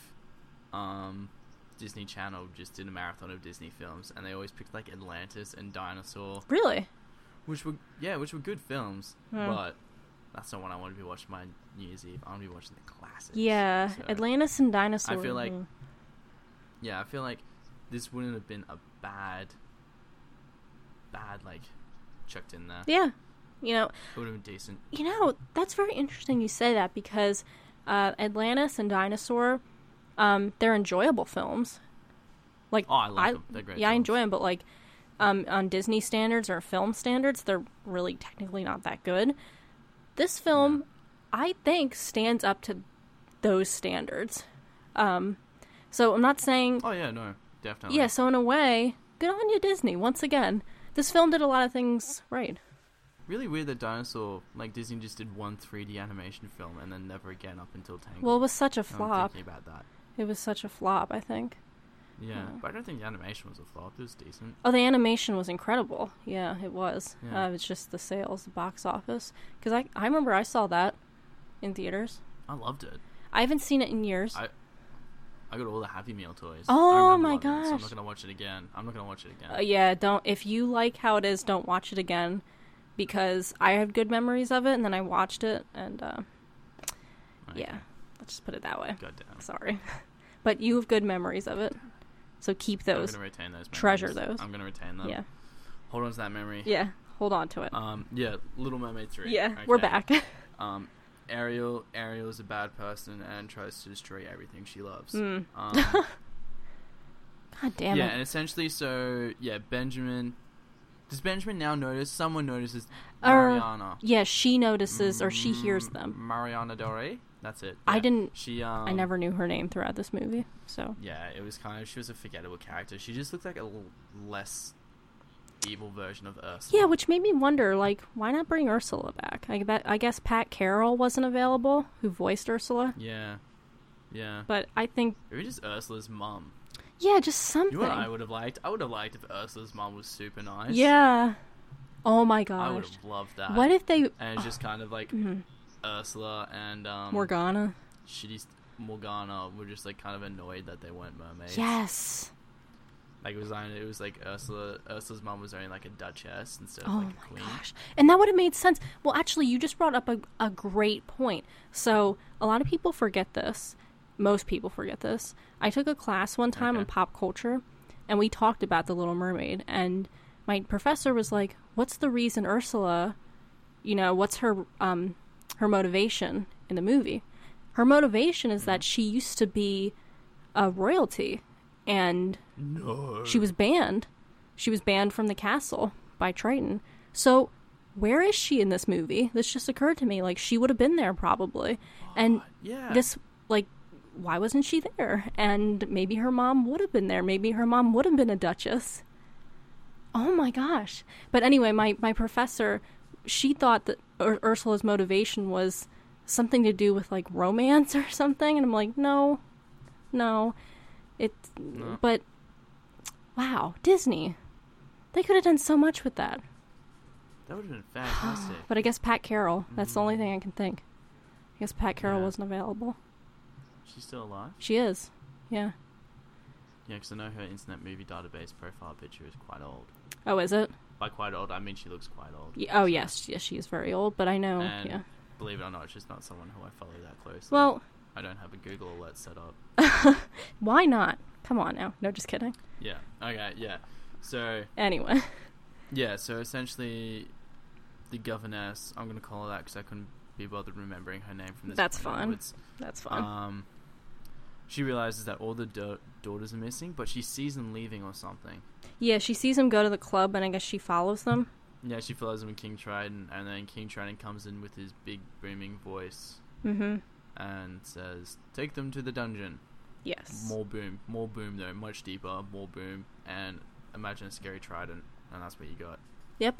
um, Disney Channel just did a marathon of Disney films, and they always picked like Atlantis and Dinosaur, Really? which were yeah, which were good films, Hmm. but that's not what I want to be watching my New Year's Eve. I want to be watching the classics. Yeah. So, Atlantis and Dinosaur. I feel like- mm. yeah, I feel like this wouldn't have been a bad bad like chucked in there. Yeah. You know, It would have been decent. you know, that's very interesting you say that because uh, Atlantis and Dinosaur, um, they're enjoyable films. Like, Oh, I like them. They're great Yeah, I films. enjoy them, but like um, on Disney standards or film standards, they're really technically not that good. This film, I think, stands up to those standards. Um, so I'm not saying... Oh, yeah, no. Definitely. Yeah, so in a way, good on you, Disney, once again. This film did a lot of things right. Really weird that Dinosaur, like, Disney just did one three D animation film and then never again up until Tangled. Well, it was such a I'm flop. thinking about that. It was such a flop, I think. Yeah, Yeah. but I don't think the animation was a flop. It was decent. Oh, the animation was incredible. Yeah, it was. Yeah. Uh, it's just the sales, the box office. Because I, I remember I saw that in theaters. I loved it. I haven't seen it in years. I I got all the Happy Meal toys. Oh, I remember my loving it, so I'm gosh. not gonna watch it again. I'm not gonna watch it again. Uh, yeah, don't. If you like how it is, don't watch it again. Because I had good memories of it, and then I watched it, and uh, Okay. yeah, let's just put it that way. Goddamn. Sorry, but you have good memories of it, so keep those. I'm gonna retain those. Memories. Treasure those. I'm gonna retain them. Yeah, Hold on to that memory. yeah. Hold on to it. Um. Yeah. Little Mermaid three. yeah, we're Okay. back. Um. Ariel. Ariel is a bad person and tries to destroy everything she loves. Mm. Um, God damn yeah, it. and essentially, so yeah, Benjamin. Does Benjamin now notice? Someone notices Or- Mariana. Yeah, she notices or she hears Mm, them. Mariana Del Rey. That's it. I Yeah. didn't. She. Um, I never knew her name throughout this movie. So Yeah, it was kind of. She was a forgettable character. She just looked like a little less evil version of Ursula. yeah, which made me wonder, like, why not bring Ursula back? I bet. I guess Pat Carroll wasn't available, who voiced Ursula. Yeah. Yeah. But I think, Maybe just Ursula's mum. yeah, just something. You know what I would have liked? I would have liked if Ursula's mum was super nice. Yeah. Oh my I would gosh. have loved that. What if they And it's just kind of like Mhm. Ursula and um, Morgana? shitty st- Morgana were just like kind of annoyed that they weren't mermaids. Yes. Like it was only, it was like Ursula. Ursula's mum was only like a duchess instead of Oh like my a queen. gosh. And that would have made sense. Well, actually, you just brought up a, a great point. So, a lot of people forget this. Most people forget this. I took a class one time Okay. on pop culture, and we talked about The Little Mermaid. And my professor was like, what's the reason Ursula, you know, what's her, um, her motivation in the movie? Her motivation is that she used to be a royalty, and No. she was banned. She was banned from the castle by Triton. So, where is she in this movie? This just occurred to me. Like, she would have been there probably. And Yeah. this, like, why wasn't she there? And maybe her mom would have been there. Maybe her mom would have been a duchess. Oh my gosh. But anyway, my, my professor, she thought that Ur- Ursula's motivation was something to do with, like, romance or something. And I'm like, no, no. It, No. but, wow, Disney. They could have done so much with that. That would have been fantastic. But I guess Pat Carroll, that's the only thing I can think. I guess Pat Carroll Yeah. wasn't available. She's still alive? She is. Yeah. Yeah, because I know her Internet Movie Database profile picture is quite old. Oh, is it? By quite old, I mean she looks quite old. Y- Oh, yes. Yes, she is very old, but I know. And Yeah. believe it or not, she's not someone who I follow that closely. Well, I don't have a Google alert set up. why not? Come on now. No, just kidding. Yeah. Okay. Yeah. So Anyway. yeah. So essentially, the governess. I'm gonna call her that because I couldn't be bothered remembering her name from this. That's point fine. onwards. That's fine. Um. She realizes that all the da- daughters are missing, but she sees them leaving or something. Yeah, she sees him go to the club, and I guess she follows them. Yeah, she follows him with King Triton, and then King Triton comes in with his big booming voice Mm-hmm. and says, "Take them to the dungeon." Yes. More boom, more boom though, much deeper, more boom, and imagine a scary trident, and that's what you got. Yep.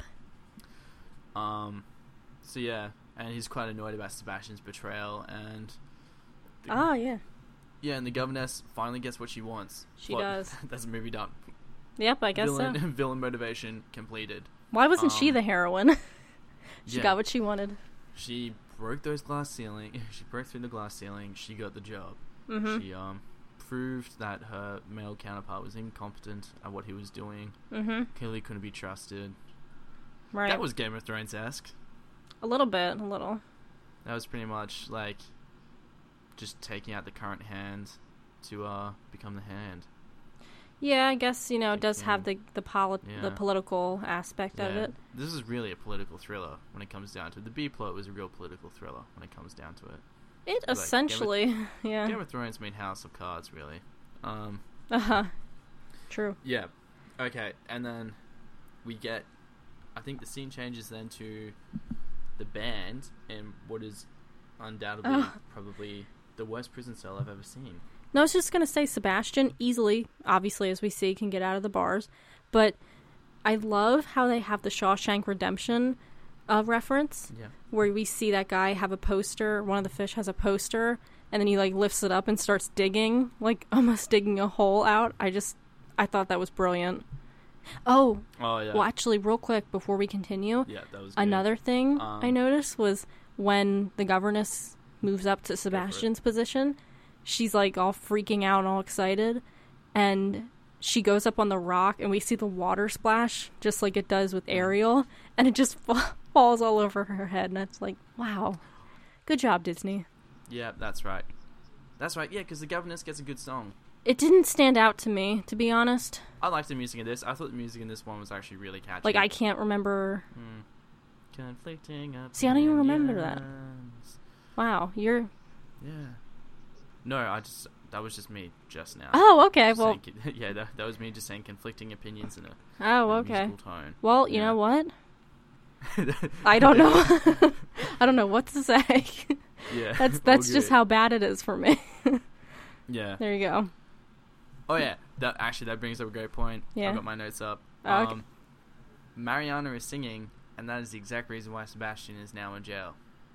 Um, so yeah, and he's quite annoyed about Sebastian's betrayal, and the, Ah, yeah. yeah, and the governess finally gets what she wants. She Plot- does. That's a movie done. Yep, I guess villain, so. villain motivation completed. Why wasn't she um, the heroine? she yeah. got what she wanted. She broke those glass ceiling. She broke through the glass ceiling. She got the job. Mm-hmm. She um proved that her male counterpart was incompetent at what he was doing. Mm-hmm. Clearly couldn't be trusted. Right. That was Game of Thrones-esque. A little bit, a little. That was pretty much like just taking out the current hand to uh become the hand. Yeah, I guess, you know, it does have the the, poli- Yeah. the political aspect of Yeah. it. This is really a political thriller when it comes down to it. The B plot was a real political thriller when it comes down to it. It Like, essentially, yeah. Game of Thrones made House of Cards, really. Um, Uh-huh. True. yeah. Okay, and then we get... I think the scene changes then to the band in what is undoubtedly Oh. probably the worst prison cell I've ever seen. No, I was just going to say Sebastian easily, obviously, as we see, can get out of the bars. But I love how they have the Shawshank Redemption uh, reference, Yeah. where we see that guy have a poster, one of the fish has a poster, and then he, like, lifts it up and starts digging, like, almost digging a hole out. I just, I thought that was brilliant. Oh, Oh, yeah. well, actually, real quick, before we continue, Yeah, that was good. another thing Um, I noticed was when the governess moves up to Sebastian's position, she's like all freaking out and all excited, and she goes up on the rock and we see the water splash just like it does with Ariel, and it just fa- falls all over her head, and it's like, wow, good job, Disney. Yeah, that's right. That's right, yeah, because the governess gets a good song. It didn't stand out to me, to be honest. I liked the music in this. I thought the music in this one was actually really catchy. Like, I can't remember. Hmm. Conflicting opinions. See, I don't even remember that. Wow, you're... Yeah. No, I just... That was just me just now. Oh, okay, Just well... saying con- yeah, that, that was me just saying conflicting opinions in a, Oh, in a okay. musical tone. Well, you Yeah. know what? I don't know. I don't know what to say. Yeah. That's all that's just good. how bad it is for me. Yeah. There you go. Oh, yeah. That Actually, that brings up a great point. Yeah. I've got my notes up. Oh, okay. Um, Mariana is singing, and that is the exact reason why Sebastian is now in jail.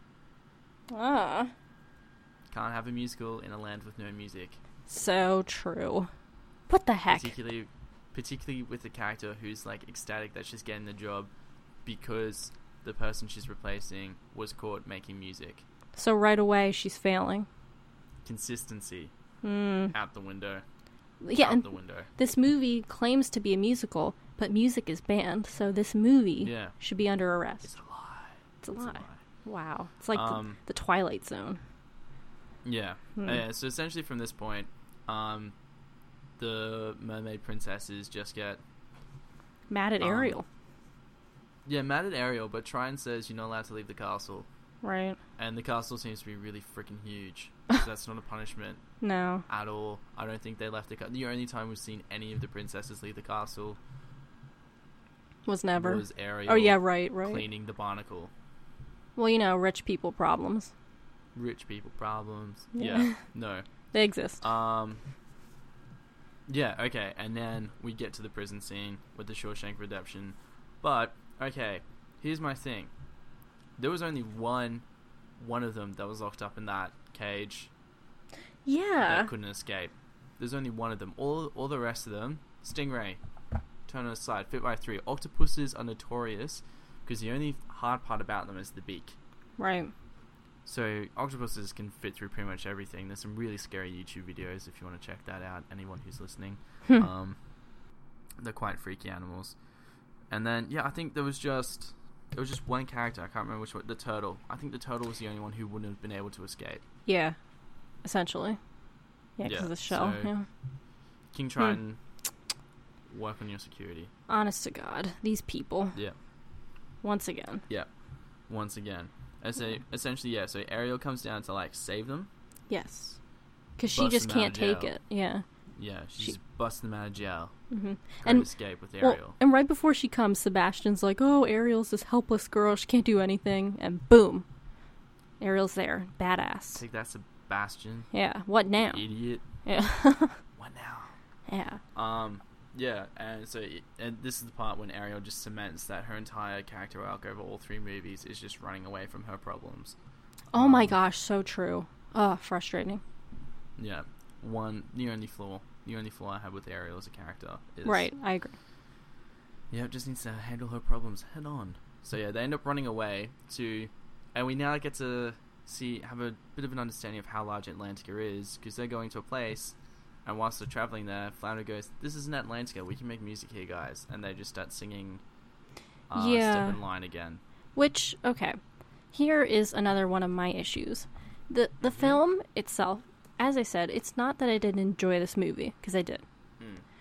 Ah, Can't have a musical in a land with no music. so true. What the heck? Particularly, particularly with a character who's like ecstatic that she's getting the job because the person she's replacing was caught making music. So right away she's failing. Consistency Hmm. out the window. Yeah, out and the window. this movie claims to be a musical, but music is banned, so this movie Yeah. should be under arrest. It's a lie. It's a It's lie. a lie. Wow. It's like Um, the, the Twilight Zone. Yeah. Hmm. Uh, yeah. So essentially, from this point, um, the mermaid princesses just get Mad at um, Ariel. yeah mad at Ariel, but Trine says you're not allowed to leave the castle, Right. and the castle seems to be really freaking huge. So that's not a punishment No. at all. I don't think they left the castle. The only time we've seen any of the princesses leave the castle Was never. was Ariel. Oh, yeah, right, right. Cleaning the barnacle. Well, you know, rich people problems. Rich people problems. Yeah. Yeah. No. They exist. Um. Yeah. Okay. And then we get to the prison scene with the Shawshank Redemption. But okay, here's my thing. There was only one, one of them that was locked up in that cage Yeah. that couldn't escape. There's only one of them. All, all the rest of them, Stingray, turn on its side, fit by three. Octopuses are notorious because the only hard part about them is the beak. Right. So octopuses can fit through pretty much everything. There's some really scary YouTube videos if you want to check that out. Anyone who's listening, Hmm. um, they're quite freaky animals. And then yeah, I think there was just there was just one character. I can't remember which one. The turtle. I think the turtle was the only one who wouldn't have been able to escape. Yeah. Essentially. Yeah, because Yeah, of the shell. so- Yeah. King Triton, work on your security. Honest to God, these people. Yeah. Once again. Once again, as a, essentially yeah. So Ariel comes down to like save them. Yes. Because she Bust just them out can't of take jail. it. Yeah. Yeah, she's She- busting them out of jail. hmm Trying And- to escape with Ariel. Well, and right before she comes, Sebastian's like, "Oh, Ariel's this helpless girl. She can't do anything." And boom, Ariel's there, badass. Take that, Sebastian. Yeah. What now? Idiot. Yeah. What now? Yeah. Um, yeah, and so and this is the part when Ariel just cements that her entire character arc over all three movies is just running away from her problems. Oh my Um, gosh, so true. Oh, frustrating. Yeah, one the only flaw, the only flaw I have with Ariel as a character is Right. I agree. Yeah, just needs to handle her problems head on. So yeah, they end up running away to, and we now get to see have a bit of an understanding of how large Atlantica is because they're going to a place. And whilst they're traveling there, Flounder goes, "This is an Atlantica. We can make music here, guys." And they just start singing uh, Yeah. Step in Line again. Which, okay, here is another one of my issues. The the Mhm. film itself, as I said, it's not that I didn't enjoy this movie, because I did. Mm.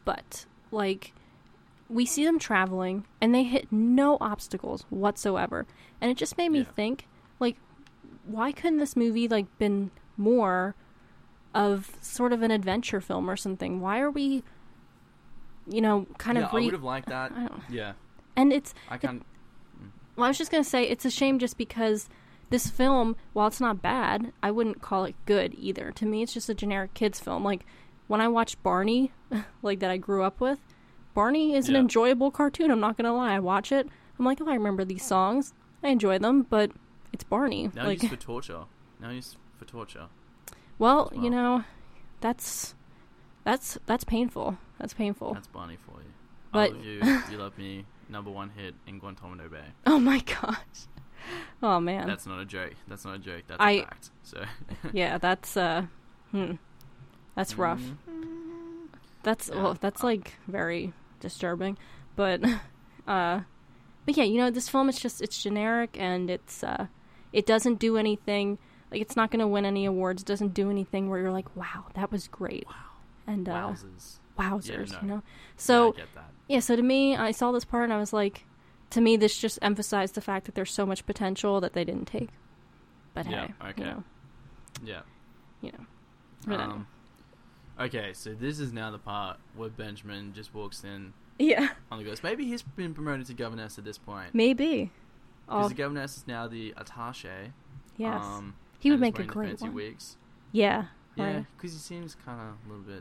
But, like, we see them traveling, and they hit no obstacles whatsoever. And it just made me Yeah. think, like, why couldn't this movie, like, been more of sort of an adventure film or something? Why are we, you know, kind yeah, of I re- would have liked that. I don't- Yeah, And it's, I can't. well, I was just going to say, it's a shame just because this film, while it's not bad, I wouldn't call it good either. To me, it's just a generic kids film. Like, when I watched Barney, like, that I grew up with, Barney is an Yeah. enjoyable cartoon, I'm not going to lie. I watch it, I'm like, oh, I remember these songs. I enjoy them, but it's Barney. Now like, used for torture. Now used for torture. well, as well. you know, that's, that's, that's painful. That's painful. That's Barney for you. But- I love you. You love me. Number one hit in Guantanamo Bay. Oh my gosh. Oh man. That's not a joke. That's not a joke. That's I- a fact. So. Yeah, that's uh hmm. That's rough. Mhm. That's Yeah. well, that's like very disturbing. But uh but yeah, you know, this film is just it's generic and it's uh it doesn't do anything like it's not going to win any awards, it doesn't do anything where you're like, "Wow, that was great." Wow. And uh Wowzers. wowzers, Yeah, no. you know. Yeah, So I get that. yeah, so to me, I saw this part and I was like, to me, this just emphasized the fact that there's so much potential that they didn't take. But Yeah, hey, okay. you know, Yeah. you know. But anyway. Um, okay, so this is now the part where Benjamin just walks in Yeah, on the ghost. Maybe he's been promoted to governess at this point. maybe. Because Oh, the governess is now the attaché. yes. Um, He would and is make a wearing the great fancy one. wigs. Yeah, Yeah, right. because he seems kind of a little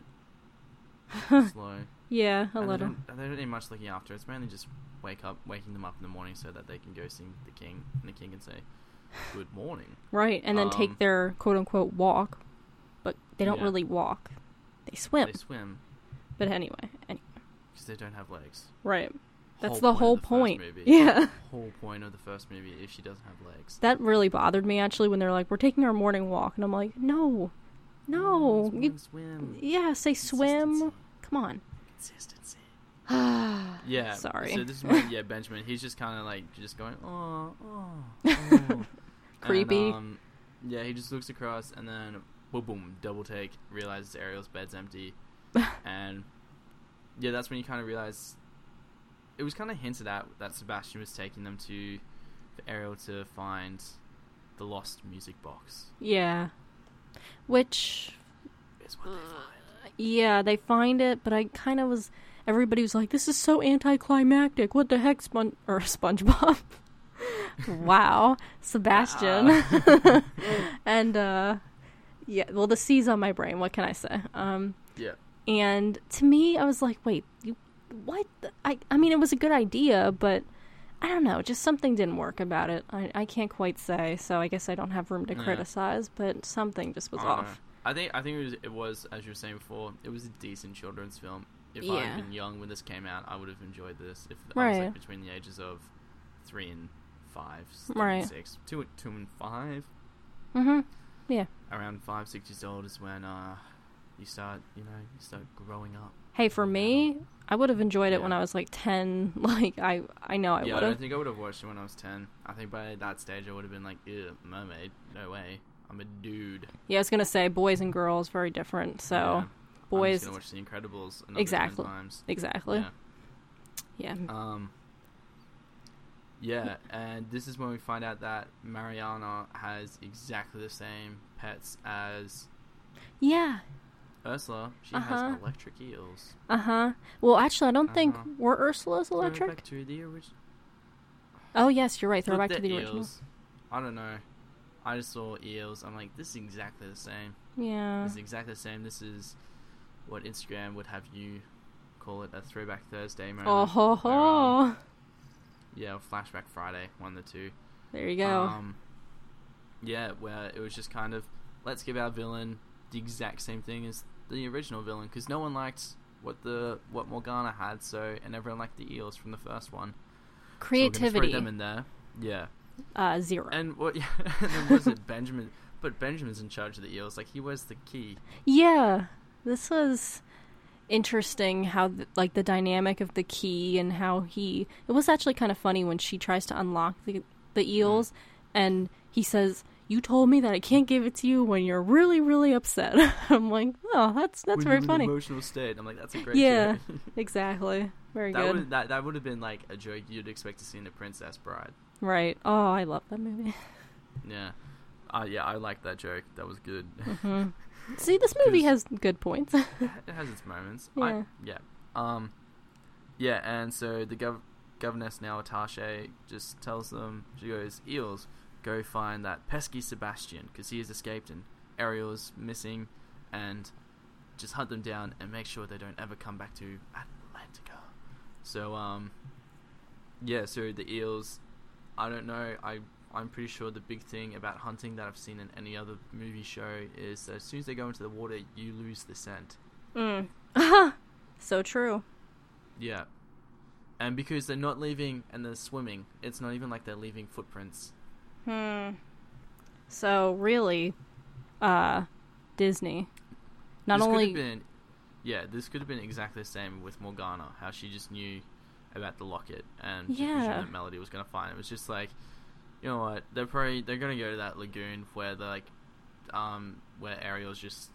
bit slow. Yeah, a And little. They don't, they don't need much looking after. It's mainly just wake up, waking them up in the morning so that they can go sing the king, and the king can say, "Good morning." Right, and then um, take their quote-unquote walk, but they don't Yeah. really walk. They swim. They swim But anyway, anyway. because they don't have legs. Right. That's Whole the whole of the first point. movie. Yeah. Whole point of the first movie is she doesn't have legs. That really bothered me, actually, when they're like, we're taking our morning walk. And I'm like, no. No. Swim, You, swim. yeah, say swim. Consistency. Come on. Consistency. Yeah. Yeah. Sorry. So this is when, yeah, Benjamin, he's just kind of like, just going, oh, oh, oh. Creepy. And, um, yeah, he just looks across and then, boom, boom, double take, realizes Ariel's bed's empty. And, yeah, that's when you kind of realize, it was kind of hinted at that Sebastian was taking them to, for Ariel to find the lost music box. Yeah. Which, Is what they find. yeah, they find it, but I kind of was, everybody was like, this is so anticlimactic. What the heck, Spon- or SpongeBob? Wow. Sebastian. And, uh, yeah, well, the C's on my brain. What can I say? Um, Yeah. and to me, I was like, wait, you, what? The- I, I mean, it was a good idea, but I don't know. Just something didn't work about it. I, I can't quite say, so I guess I don't have room to Yeah. criticize, but something just was I don't know. off. I think I think it was, it was, as you were saying before, it was a decent children's film. If I Yeah. had been young when this came out, I would have enjoyed this. If I was Right. like between the ages of three and five, three Right. and six, two, two and five, Mm-hmm. Yeah. around five, six years old is when uh, you start, you know, you start growing up. Hey, for me, I would have enjoyed it Yeah. when I was like ten. Like, I I know I yeah, I would don't have. think I would have watched it when I was ten. I think by that stage I would have been like, ew, mermaid, no way. I'm a dude. Yeah, I was going to say boys and girls, very different. So, Yeah. boys. I'm just gonna watch The Incredibles another Exactly. ten times. Exactly. Yeah. Yeah. Um. Yeah, and this is when we find out that Mariana has exactly the same pets as Yeah. Ursula. She Uh-huh. has electric eels. Uh huh. Well, actually, I don't think Uh-huh. were Ursula's Throwback electric. to the original. Oh yes, you're right. Throw back to the eels. original. I don't know. I just saw eels. I'm like, this is exactly the same. Yeah. This is exactly the same. This is what Instagram would have you call it, a Throwback Thursday moment. Oh ho where, um, ho! yeah, or Flashback Friday, one of the two. There you go. Um, yeah, where it was just kind of, let's give our villain the exact same thing as the original villain, because no one liked what the what Morgana had, so and everyone liked the eels from the first one. So we're gonna Creativity. throw them in there. Yeah, uh, zero. and what? Yeah, and then was it Benjamin? But Benjamin's in charge of the eels. Like, he was the key. Yeah, this was interesting. How th- like the dynamic of the key and how he. It was actually kind of funny when she tries to unlock the the eels, and he says, you told me that I can't give it to you when you're really, really upset. I'm like, oh, that's that's when very you're funny. In an emotional state. I'm like, that's a great Yeah, joke. exactly. Very that good. Would, that that would have been like a joke you'd expect to see in The Princess Bride. Right. Oh, I love that movie. Yeah. Uh, yeah, I like that joke. That was good. Mm-hmm. See, this movie has good points. It has its moments. Yeah. I, yeah. Um. Yeah, and so the gov- governess now, Atashe, just tells them, she goes, Eels, go find that pesky Sebastian, because he has escaped and Ariel's missing, and just hunt them down and make sure they don't ever come back to Atlantica. So, um, yeah, so the Eels, I don't know, I, I'm pretty sure the big thing about hunting that I've seen in any other movie show is that as soon as they go into the water, you lose the scent. Mm. So true. Yeah. And because they're not leaving and they're swimming, it's not even like they're leaving footprints. Hmm. So, really, uh, Disney. Not this only... Could have been, yeah, this could have been exactly the same with Morgana, how she just knew about the locket and just Yeah. presumed that Melody was going to find it. It was just like, you know what, they're probably, they're going to go to that lagoon where they're like, um, where Ariel's just,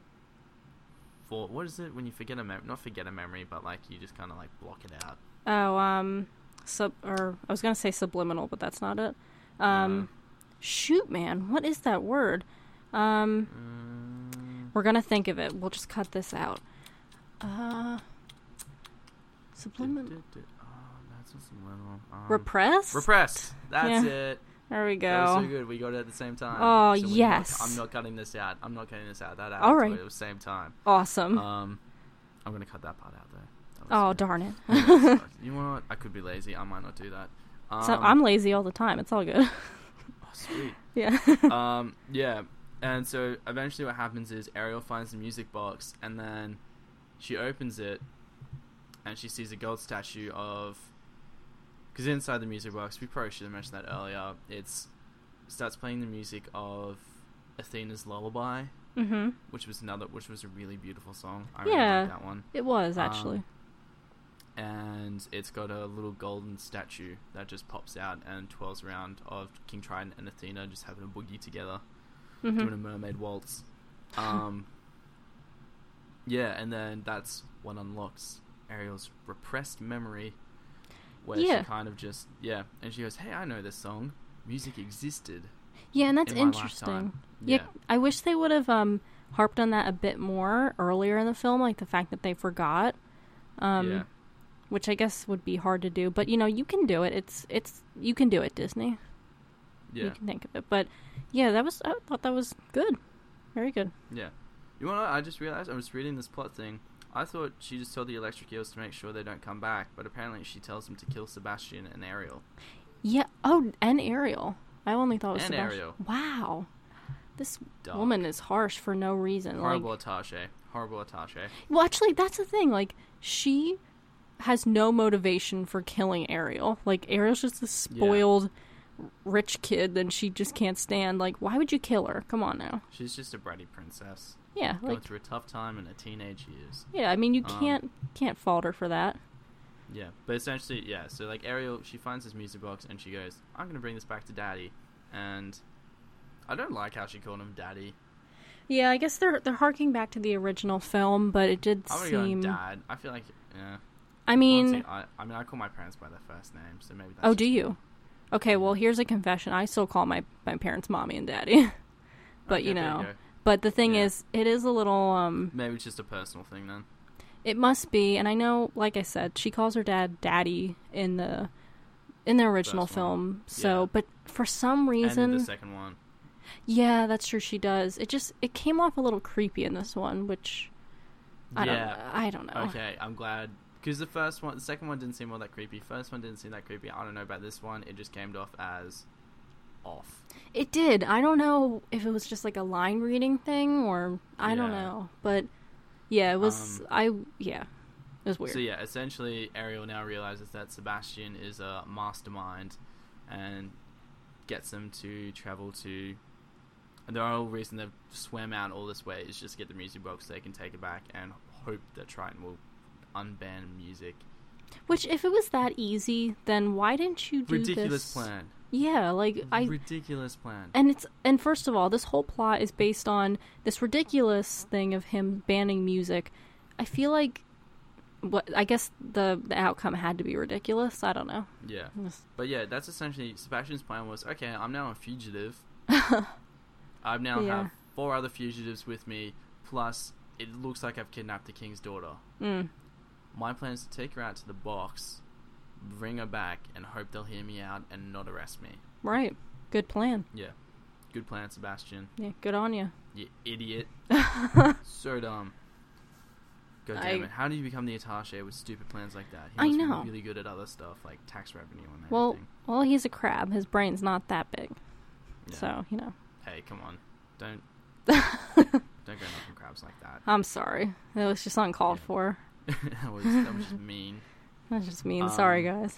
for, what is it when you forget a memory, not forget a memory, but like you just kind of like block it out. Oh, um, sub, or, I was gonna say subliminal, but that's not it. Um, No. Shoot, man, what is that word? Um, Mm. we're gonna think of it. We'll just cut this out. Uh, subliminal. Du- du- du- Oh, that's not subliminal. Um, Repressed? Repressed. That's Yeah. it. There we That was go. so good. We got it at the same time. Oh, So we're not- yes. I'm not cutting this out. I'm not cutting this out. That All happened right. at the same time. Awesome. Um, I'm gonna cut that part out though. That was Oh, good. darn it. You know what? I could be lazy. I might not do that. Um, So I'm lazy all the time. It's all good. oh, sweet. Yeah. um, yeah. And so eventually, what happens is Ariel finds the music box, and then she opens it, and she sees a gold statue of. Because inside the music box, we probably should have mentioned that earlier. It's starts playing the music of Athena's Lullaby, Mm-hmm. which was another, which was a really beautiful song. I really Yeah. like that one. It was, actually. Um, and it's got a little golden statue that just pops out and twirls around of King Triton and Athena just having a boogie together, mm-hmm. doing a mermaid waltz. Um, yeah, and then that's what unlocks Ariel's repressed memory, where Yeah. she kind of just, yeah, and she goes, hey, I know this song. Music existed. Yeah, and that's in my interesting. lifetime. Yeah. Yeah. I wish they would have um, harped on that a bit more earlier in the film, like the fact that they forgot. Um, Yeah. Which I guess would be hard to do, but you know, you can do it. It's it's you can do it, Disney. Yeah. You can think of it, but yeah, that was I thought that was good, very good. Yeah. You know what? I just realized I was reading this plot thing. I thought she just told the electric eels to make sure they don't come back, but apparently she tells them to kill Sebastian and Ariel. Yeah. Oh, and Ariel. I only thought it was And Sebastian. Ariel. Wow, this Dark. woman is harsh for no reason. Horrible Like, attaché. Horrible attaché. well, actually, that's the thing. Like, she has no motivation for killing Ariel. Like, Ariel's just a spoiled rich kid and she just can't stand. Like, why would you kill her? Come on now. She's just a bratty princess. Yeah, Going like, through a tough time in her teenage years. yeah, I mean, you Um, can't can't fault her for that. Yeah, but essentially, yeah, so like Ariel, she finds this music box and she goes, I'm going to bring this back to Daddy. And I don't like how she called him Daddy. Yeah, I guess they're they're harking back to the original film, but it did I would go seem. Dad. I feel like, yeah. I mean, Honestly, I, I mean, I call my parents by their first name, so maybe that's oh, just do me. you? Okay, well, here's a confession. I still call my my parents mommy and daddy. But Okay, you there know, go. but the thing Yeah. is, it is a little um. Maybe it's just a personal thing then. It must be, and I know, like I said, she calls her dad daddy in the in the original First one. film. So, Yeah. but for some And in reason, the second one. yeah, that's true. She does. It just it came off a little creepy in this one, which I Yeah. don't I don't know. Okay, I'm glad. Because the first one, the second one didn't seem all that creepy. First one didn't seem that creepy. I don't know about this one. It just came off as off. It did. I don't know if it was just like a line reading thing or I don't Yeah. know, but yeah, it was. Um, I yeah, it was weird. So yeah, essentially, Ariel now realizes that Sebastian is a mastermind, and gets them to travel to. And the whole reason they've swam out all this way is just to get the music box so they can take it back and hope that Triton will unban music. Which, if it was that easy, then why didn't you do Ridiculous this? plan. Yeah, like I ridiculous plan. and it's and first of all, this whole plot is based on this ridiculous thing of him banning music. I feel like what I guess the the outcome had to be ridiculous. I don't know. Yeah, Just- but yeah, that's essentially Sebastian's plan was, okay, I'm now a fugitive. I've now Yeah. have four other fugitives with me, plus it looks like I've kidnapped the king's daughter. Mm. My plan is to take her out to the box, bring her back, and hope they'll hear me out and not arrest me. Right. Good plan. Yeah. Good plan, Sebastian. Yeah, good on you. You idiot. So dumb. God damn I- it. How do you become the attaché with stupid plans like that? He I must be know. really good at other stuff, like tax revenue and Well, everything. well, he's a crab. His brain's not that big. Yeah. So, you know. Hey, come on. Don't don't go knocking crabs like that. I'm sorry. It was just uncalled Yeah. for. that, was, that was just mean. That's just mean. Um, Sorry, guys.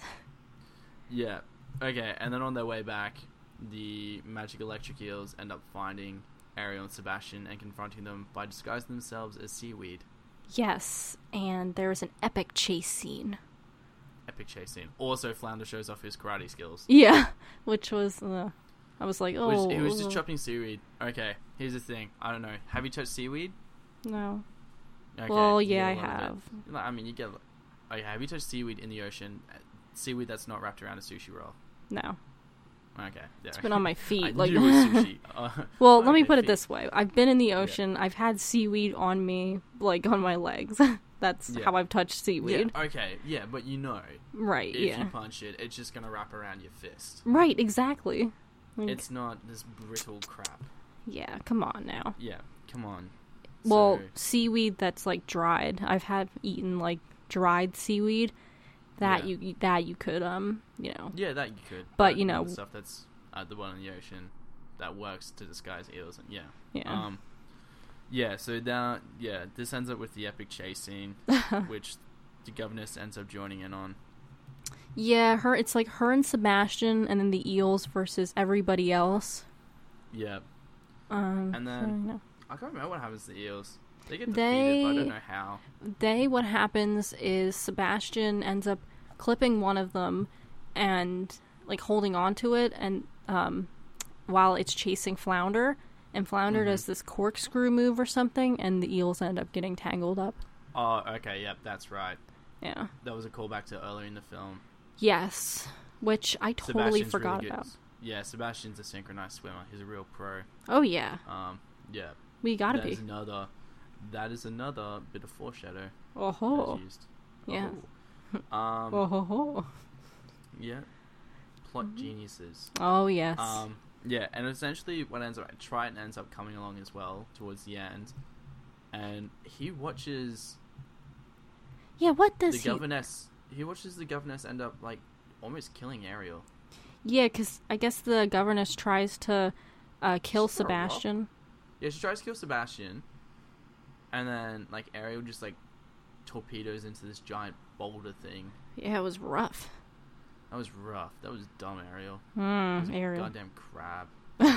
Yeah. Okay, and then on their way back, the magic electric eels end up finding Ariel and Sebastian and confronting them by disguising themselves as seaweed. Yes, and there was an epic chase scene. Epic chase scene. Also, Flounder shows off his karate skills. Yeah, which was, uh, I was like, oh. Which, he was just chopping seaweed. Okay, here's the thing. I don't know. Have you touched seaweed? No. Okay, Well, you yeah, get I a lot of it. have. Like, I mean, you get... Okay, have you touched seaweed in the ocean? Seaweed that's not wrapped around a sushi roll. No. Okay. Yeah. It's been on my I feet. like knew it was sushi. Uh, Well, let me okay, put it feet. this way. I've been in the ocean. I've had seaweed on me, like on my legs. That's Yeah. how I've touched seaweed. Yeah, okay, yeah, but you know, Right, if yeah. you punch it, it's just gonna wrap around your fist. Right, exactly. Like, It's not this brittle crap. yeah, come on now. Yeah, come on. Well, So, seaweed that's like dried. I've had eaten like dried seaweed that Yeah. you that you could um, you know. yeah, that you could. But, you the know- stuff that's at the bottom of the ocean that works to disguise eels, and yeah, Yeah. um, yeah. So now, yeah, this ends up with the epic chase scene, which the governess ends up joining in on. Yeah, her it's like her and Sebastian and then the eels versus everybody else. Yeah, Um And so, then- you know. I can't remember what happens to the eels. They get defeated, They- but I don't know how. They what happens is Sebastian ends up clipping one of them and like holding on to it and um while it's chasing Flounder, and Flounder Mhm. does this corkscrew move or something and the eels end up getting tangled up. Oh, okay, yep, that's right. Yeah. That was a callback to earlier in the film. Yes, which I totally Sebastian's forgot really good. about. Yeah, Sebastian's a synchronized swimmer. He's a real pro. Oh yeah, Um, yeah. we gotta that is be. another. That is another bit of foreshadow Oh that's ho, used. yeah. Oh. Um. Oh ho ho. Yeah. Plot geniuses. Oh yes. Um. Yeah, and essentially, what ends up Triton ends up coming along as well towards the end, and he watches yeah. What does the he? governess. He watches the governess end up like almost killing Ariel. Yeah, because I guess the governess tries to uh, kill She's got a rock. Sebastian. Yeah, she tries to kill Sebastian, and then like Ariel just like torpedoes into this giant boulder thing. Yeah, it was rough. That was rough. That was dumb, Ariel. That was Mm, a Ariel. goddamn crab.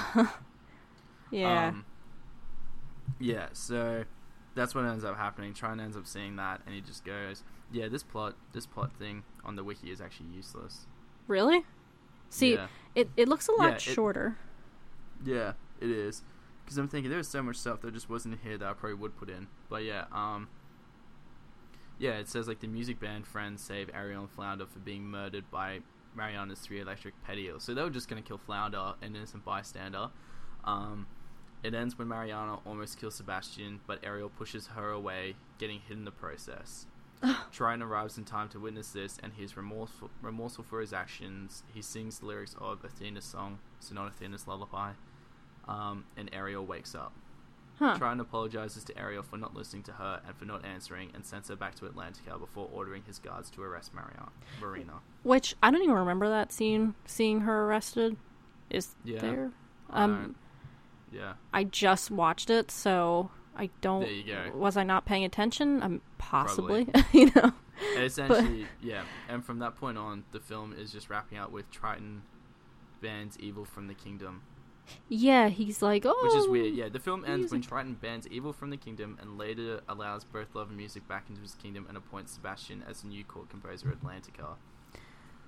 Yeah. Um, yeah. So that's what ends up happening. Trine ends up seeing that, and he just goes, "Yeah, this plot, this plot thing on the wiki is actually useless." Really? See, yeah, it it looks a lot Yeah, it- shorter. yeah, it is. Because I'm thinking there was so much stuff that just wasn't here that I probably would put in. But yeah, um, yeah, it says like the music band friends save Ariel and Flounder for being murdered by Mariana's three electric pet eels. So they were just gonna kill Flounder, an innocent bystander. Um, it ends when Mariana almost kills Sebastian, but Ariel pushes her away, getting hit in the process. Triton arrives in time to witness this, and he is remorseful, remorseful for his actions. He sings the lyrics of Athena's song, so not Athena's lullaby. Um, and Ariel wakes up. Huh. Triton apologizes to Ariel for not listening to her and for not answering, and sends her back to Atlantica before ordering his guards to arrest Mariana. Marina. Which I don't even remember that scene. Seeing her arrested. Is Yeah. there? I Um, don't- yeah. I just watched it, so I don't. There you go. Was I not paying attention? I'm possibly. you know. And essentially, yeah. And from that point on, the film is just wrapping up with Triton bans evil from the kingdom. Yeah, he's like, oh. Which is weird. Yeah, the film ends when music. Triton bans evil from the kingdom and later allows both love and music back into his kingdom and appoints Sebastian as the new court composer at Atlantica.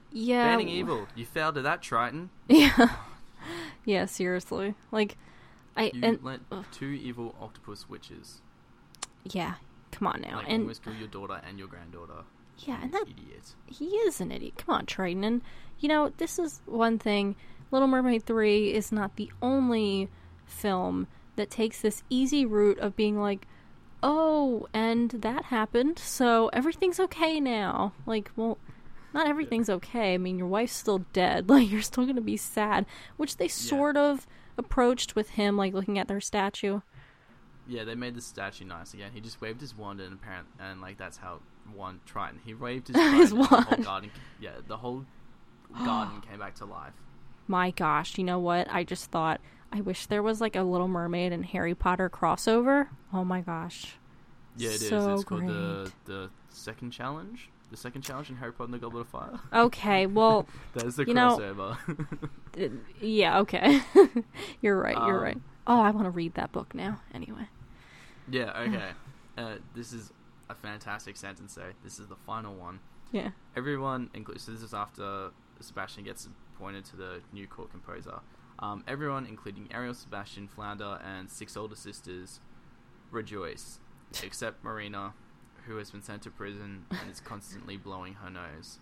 Yeah. Banning evil. You failed at that, Triton. Yeah. Yeah, seriously. Like, I... You and let ugh. two evil octopus witches, Yeah, come on now. like, and almost kill your daughter and your granddaughter. Yeah, You and that... idiot. He is an idiot. Come on, Triton. And, you know, this is one thing. Little Mermaid three is not the only film that takes this easy route of being like, oh, and that happened, so everything's okay now. Like, well, not everything's okay. I mean, your wife's still dead. Like, you're still gonna be sad. Which they sort of approached with him, like, looking at their statue. Yeah, they made the statue nice again. He just waved his wand and apparent, and like that's how one Triton. He waved his, His wand, and the whole wand. garden. Yeah, the whole garden came back to life. My gosh, you know what? I just thought, I wish there was, like, a Little Mermaid and Harry Potter crossover. Oh my gosh. Yeah, it is. So It's called the great. the second challenge. The second challenge in Harry Potter and the Goblet of Fire. Okay, well, That is the You know- crossover. uh, yeah, okay. You're right, you're Um, right. Oh, I want to read that book now. Anyway. yeah. Okay. uh, this is a fantastic sentence. Though this is the final one. Yeah. Everyone, including so this is after Sebastian gets appointed to the new court composer. Um, everyone, including Ariel, Sebastian, Flounder, and six older sisters, rejoice, except Marina, who has been sent to prison and is constantly blowing her nose.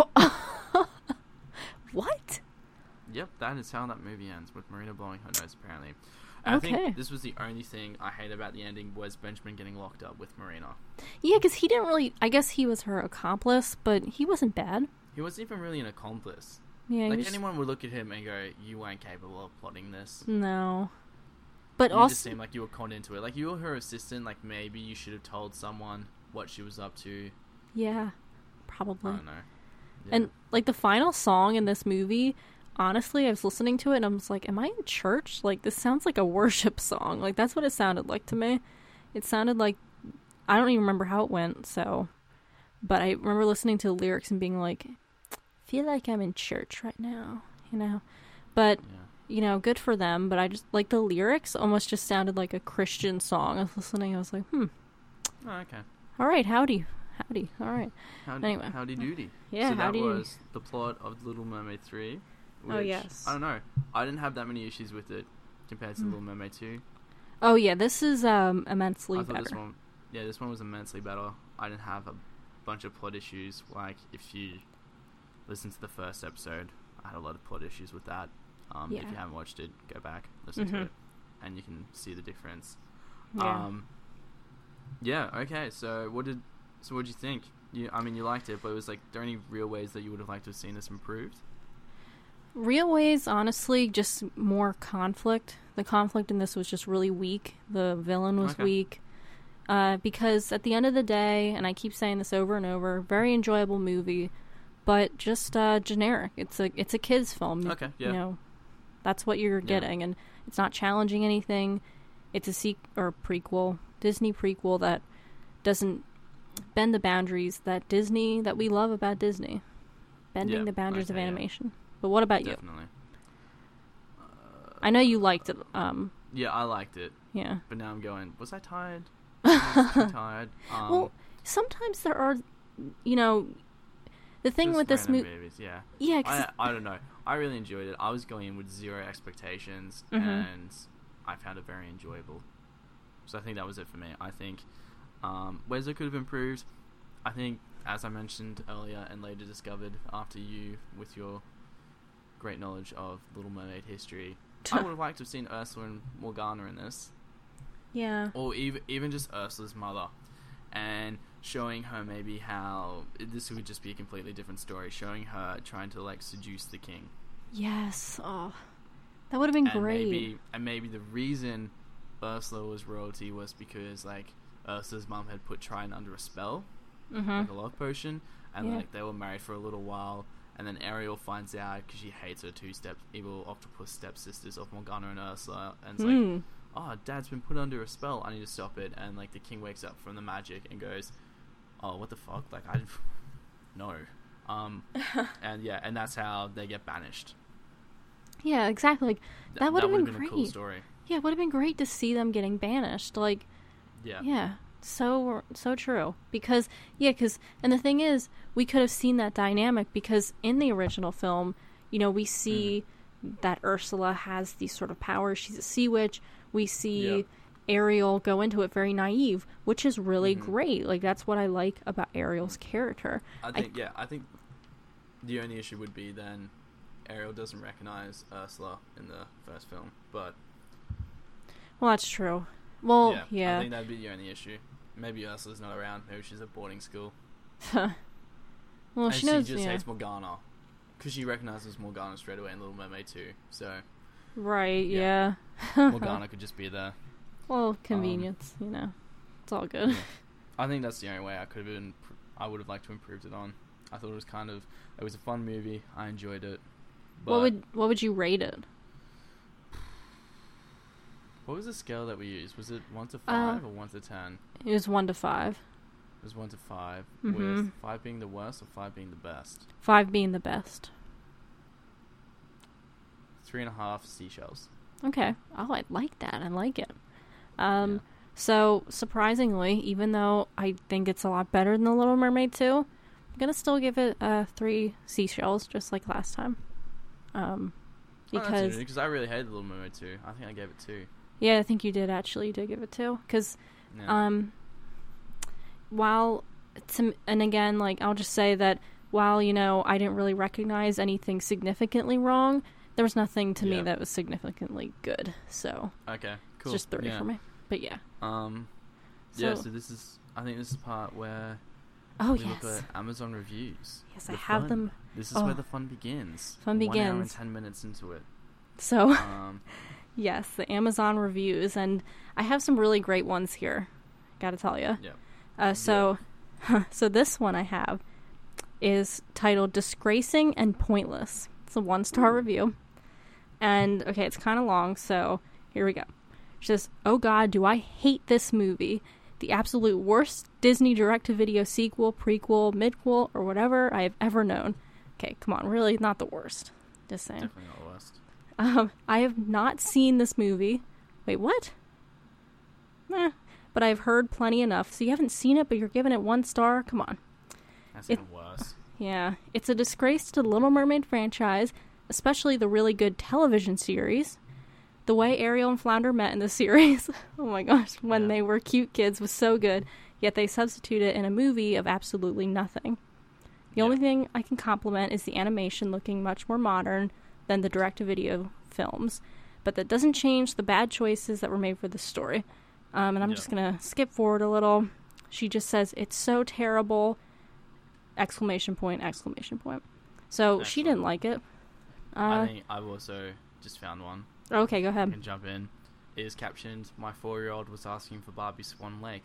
What? Yep, that is how that movie ends, with Marina blowing her nose, apparently. And Okay. I think this was the only thing I hate about the ending, was Benjamin getting locked up with Marina. Yeah, because he didn't really... I guess he was her accomplice, but he wasn't bad. He wasn't even really an accomplice. Yeah, he Like, was... anyone would look at him and go, you weren't capable of plotting this. No. But You also... just seemed like you were conned into it. Like, you were her assistant, like, maybe you should have told someone what she was up to. Yeah, I probably. don't know. Yeah. And, like, the final song in this movie... Honestly, I was listening to it and I was like, am I in church? Like, this sounds like a worship song. Like, that's what it sounded like to me. It sounded like... I don't even remember how it went, so... But I remember listening to the lyrics and being like, I feel like I'm in church right now, you know? But, Yeah. you know, good for them, but I just... Like, the lyrics almost just sounded like a Christian song. I was listening, I was like, hmm, Oh, okay. alright, howdy. Howdy, alright. Howdy, Anyway. howdy doody. Yeah, so that howdy doody. was the plot of Little Mermaid three. Oh, which, yes. I don't know. I didn't have that many issues with it compared to Mm. Little Mermaid two. Oh, yeah, this is um immensely I thought better. this one, yeah, this one was immensely better. I didn't have a bunch of plot issues. Like, if you listen to the first episode, I had a lot of plot issues with that. Um, If Yeah. you haven't watched it, go back, listen to Mhm. it, and you can see the difference. Yeah. Um, yeah. Okay. So what did so what did you think? You, I mean, you liked it, but it was like, there any real ways that you would have liked to have seen this improved? Real ways, honestly, just more conflict. The conflict in this was just really weak. The villain was Okay. weak. Uh, because at the end of the day, and I keep saying this over and over, very enjoyable movie, but just uh, generic. It's a it's a kids film. Okay, yeah. You know, that's what you're Yeah. getting, and it's not challenging anything. It's a sequ- or prequel, Disney prequel that doesn't bend the boundaries that Disney that we love about Disney, bending Yeah, the boundaries of okay, yeah. animation. But what about you? Definitely. I know you liked it. Um, Yeah, I liked it, yeah. but now I'm going, was I tired? I was too tired. Um, Well, sometimes there are, you know, the thing just with this random movie. movies, yeah. Yeah, 'cause I, I don't know. I really enjoyed it. I was going in with zero expectations, Mhm. and I found it very enjoyable. So I think that was it for me. I think um, ways it could have improved. I think, as I mentioned earlier and later discovered after you with your great knowledge of Little Mermaid history, I would have liked to have seen Ursula and Morgana in this, yeah, or even even just Ursula's mother, and showing her maybe how this would just be a completely different story. Showing her trying to like seduce the king. yes. Oh, that would have been and great. Maybe, and maybe the reason Ursula was royalty was because like Ursula's mum had put Triton under a spell, Mm-hmm. like a love potion, and Yeah. like they were married for a little while, and then Ariel finds out because she hates her two step evil octopus stepsisters of Morgana and Ursula, and it's like, Mm. oh, Dad's been put under a spell. I need to stop it. And like the king wakes up from the magic and goes, oh, what the fuck? Like I didn't no. Um, and yeah, and that's how they get banished. Yeah, exactly. Like, Th- that would have been been great. a cool story. Yeah, it would have been great to see them getting banished. Like, Yeah. yeah, So, so true. Because, yeah, because, and the thing is, we could have seen that dynamic because in the original film, you know, we see mm. that Ursula has these sort of powers. She's a sea witch. We see yep. Ariel go into it very naive, which is really mm-hmm. great. Like, that's what I like about Ariel's character. I think, I, yeah, I think the only issue would be then Ariel doesn't recognize Ursula in the first film, but... Well, that's true. Well, yeah. yeah. I think that'd be the only issue. Maybe Ursula's not around. Maybe she's at boarding school. well, and she she knows. just yeah. hates Morgana. Because she recognizes Morgana straight away in Little Mermaid too. So. Right, yeah. yeah. Morgana could just be there. Well, convenience, um, you know. It's all good. Yeah. I think that's the only way I could have been. I would have liked to improve it on. I thought it was kind of. It was a fun movie. I enjoyed it. But what would What would you rate it? What was the scale that we used? Was it one to five uh, or one to ten? It was one to five. It was one to five, mm-hmm. with five being the worst or five being the best? Five being the best. Three and a half seashells. Okay. Oh, I like that. I like it. Um, yeah. So, surprisingly, even though I think it's a lot better than The Little Mermaid two, I'm going to still give it uh, three seashells, just like last time. Um, because oh, because I really hated The Little Mermaid two. I think I gave it two. Yeah, I think you did actually. You did give it two. Because, yeah. um, while, to, and again, like, I'll just say that while, you know, I didn't really recognize anything significantly wrong, there was nothing to yeah. me that was significantly good. So, okay, cool. It's just three yeah. for me. But yeah. Um, so, yeah, so this is, I think this is part where oh, we yes. look at Amazon reviews. Yes, the I have fun. them. This is oh. where the fun begins. Fun begins. One hour and ten minutes into it. So, um, yes, the Amazon reviews, and I have some really great ones here. Gotta tell you. Yeah. Uh, so, yeah. so this one I have is titled "Disgracing and Pointless." It's a one-star review, and okay, it's kind of long, so here we go. She says, "Oh God, do I hate this movie! The absolute worst Disney direct-to-video sequel, prequel, midquel, or whatever I have ever known." Okay, come on, really, not the worst. Just saying. Definitely not the worst. Um, I have not seen this movie. Wait, what? Eh, but I've heard plenty enough. So you haven't seen it, but you're giving it one star? Come on. That's it, even worse. Yeah. It's a disgrace to the Little Mermaid franchise, especially the really good television series. The way Ariel and Flounder met in the series, oh my gosh, when yeah. they were cute kids was so good, yet they substitute it in a movie of absolutely nothing. The yeah. only thing I can compliment is the animation looking much more modern than the direct-to-video films, but that doesn't change the bad choices that were made for the story. Um, and I'm yeah. just going to skip forward a little. She just says, "It's so terrible!" Exclamation point, exclamation point. So Excellent. She didn't like it. Uh, I think I've also just found one. Okay, go ahead. I can jump in. It is captioned, "My four-year-old was asking for Barbie Swan Lake."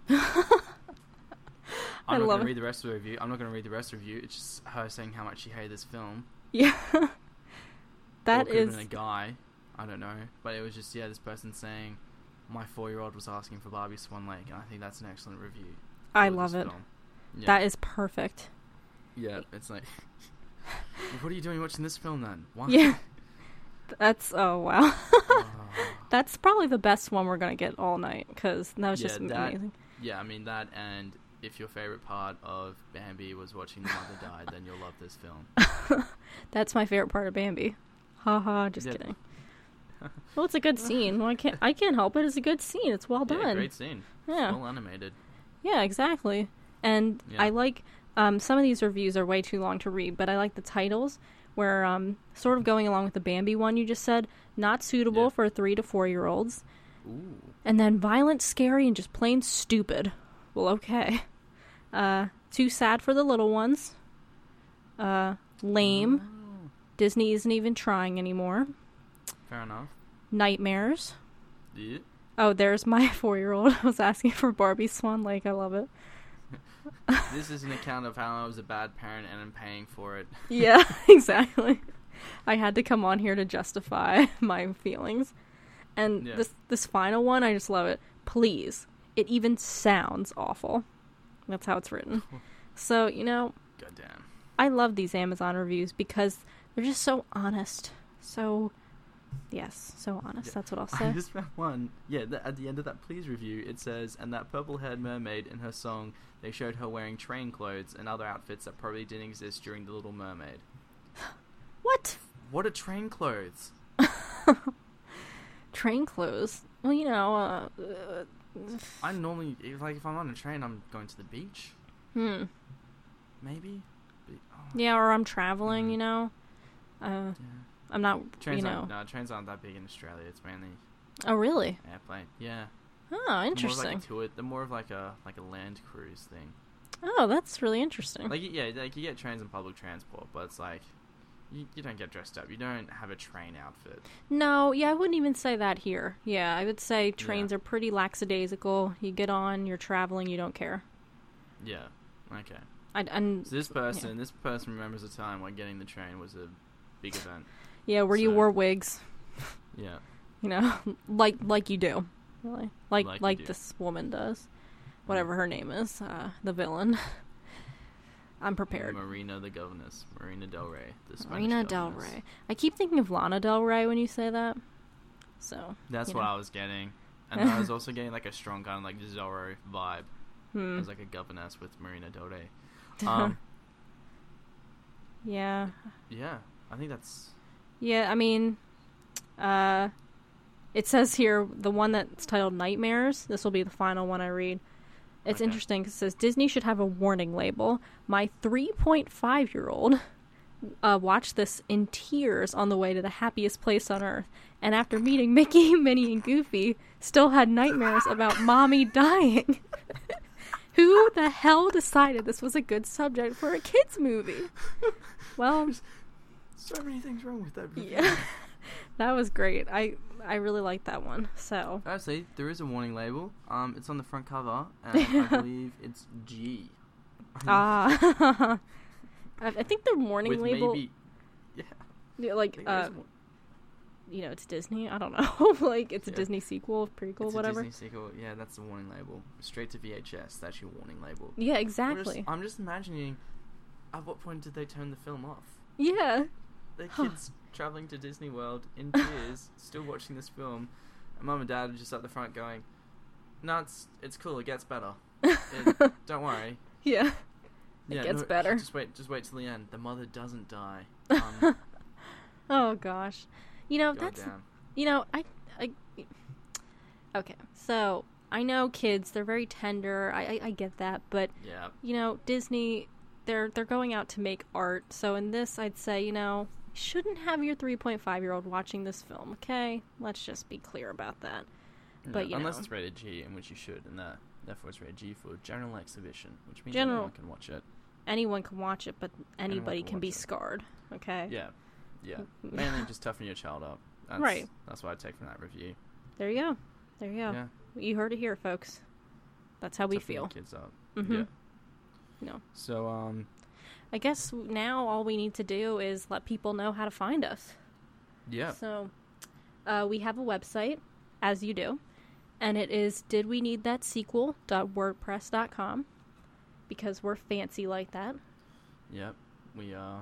I'm I not love going to it. read the rest of the review. I'm not going to read the rest of the review. It's just her saying how much she hated this film. Yeah. That or it could have is... been a guy. I don't know. But it was just, yeah, this person saying, "My four-year-old was asking for Barbie Swan Lake." And I think that's an excellent review. I love it. Yeah. That is perfect. Yeah, it's like... What are you doing watching this film then? Why? Yeah. That's... Oh, wow. Oh. That's probably the best one we're going to get all night, because that was Yeah, just that- amazing. Yeah, I mean, that, and if your favorite part of Bambi was watching the mother die, then you'll love this film. That's my favorite part of Bambi. Ha ha, just Yeah. kidding. Well, it's a good scene. Well, I can't I can't help it. It's a good scene. It's well done. Yeah, great scene. Yeah. Well animated. Yeah, exactly. And Yeah. I like um, some of these reviews are way too long to read, but I like the titles where um, sort of going along with the Bambi one you just said, not suitable Yeah. for three to four year olds. Ooh. And then violent, scary, and just plain stupid. Well, okay. Uh, too sad for the little ones. Uh, lame. Oh. Disney isn't even trying anymore. Fair enough. Nightmares. Yeah. Oh, there's my four-year-old. I was asking for Barbie Swan Lake. I love it. This is an account of how I was a bad parent and I'm paying for it. Yeah, exactly. I had to come on here to justify my feelings. And Yeah. this this final one, I just love it. Please. It even sounds awful. That's how it's written. So, you know, Goddamn. I love these Amazon reviews because they're just so honest. So, Yes, so honest. Yeah. That's what I'll I say. just found one. Yeah, th- at the end of that Please review, it says, and that purple-haired mermaid in her song, they showed her wearing train clothes and other outfits that probably didn't exist during The Little Mermaid. What? What are train clothes? Train clothes? Well, you know, uh... uh I normally, if, like, if I'm on a train, I'm going to the beach. hmm. Maybe? But, oh, Yeah, or I'm traveling, Mm. you know. Uh, yeah. I'm not, Trains you know... aren't, no, trains aren't that big in Australia. It's mainly Oh, really? airplane. Yeah. Oh, More of interesting. like a tour, they're more of like a like a land cruise thing. Oh, that's really interesting. Like yeah, like you get trains and public transport, but it's like you, you don't get dressed up. You don't have a train outfit. No, yeah, I wouldn't even say that here. Yeah, I would say trains are pretty lackadaisical. You get on, you're traveling, you don't care. Yeah. Okay. I, and So this person, yeah. this person remembers a time when getting the train was a big event. yeah, where you so- wore wigs, Yeah. you know, like like you do, really, like Like like, you do. this woman does, whatever her name is, uh, the villain. I'm prepared. Marina the governess, Marina Del Rey, the Spanish Marina Del governess. Rey. I keep thinking of Lana Del Rey when you say that. So That's you what know. I was getting, and I was also getting like a strong kind of like Zorro vibe. Hmm. As like a governess with Marina Del Rey. Um, Yeah. yeah, I think that's Yeah, I mean, uh, it says here, the one that's titled Nightmares, this will be the final one I read. It's Okay. interesting 'cause it says, Disney should have a warning label. My three point five year old uh, watched this in tears on the way to the happiest place on earth. And after meeting Mickey, Minnie, and Goofy, still had nightmares about Mommy dying. Who the hell decided this was a good subject for a kids movie? Well, so many things wrong with that review. yeah, that was great. I I really liked that one. So Actually, there is a warning label. Um, it's on the front cover, and I believe it's G. ah, I, I think the warning with label, maybe, yeah, yeah, I like think there is uh, one. you know, it's Disney. I don't know, like it's a Yeah. Disney sequel, prequel, It's whatever. a Disney sequel. Yeah, that's the warning label. Straight to V H S. That's your warning label. Yeah, I'm exactly. just, I'm just imagining, at what point did they turn the film off? Yeah, The kids traveling to Disney World in tears, still watching this film, and mum and dad are just at the front going, "No, it's it's cool. It gets better. It, don't worry. yeah. Yeah, gets no, better." Just wait. Just wait till the end. The mother doesn't die. Um, Oh gosh, you know God that's damn. you know I I. Okay, so I know kids; they're very tender. I I, I get that, but Yeah. you know, Disney, they're they're going out to make art. So in this, I'd say, you know, you shouldn't have your three point five year old watching this film. Okay, let's just be clear about that. But, Yeah, you unless know. it's rated G, in which you should, and that therefore it's rated G for general exhibition, which means General- anyone can watch it. Anyone can watch it, but anybody can can be watch it. scarred. Okay. Yeah. Yeah. Mainly just toughen your child up. That's, Right. That's what I take from that review. There you go. There you go. Yeah. You heard it here, folks. That's how we Toughen your feel. kids up. Mm-hmm. Yeah. No. So um. I guess now all we need to do is let people know how to find us. Yeah. So, uh, we have a website, as you do, and it is did we need that sequel dot wordpress dot com, because we're fancy like that. Yep. We uh.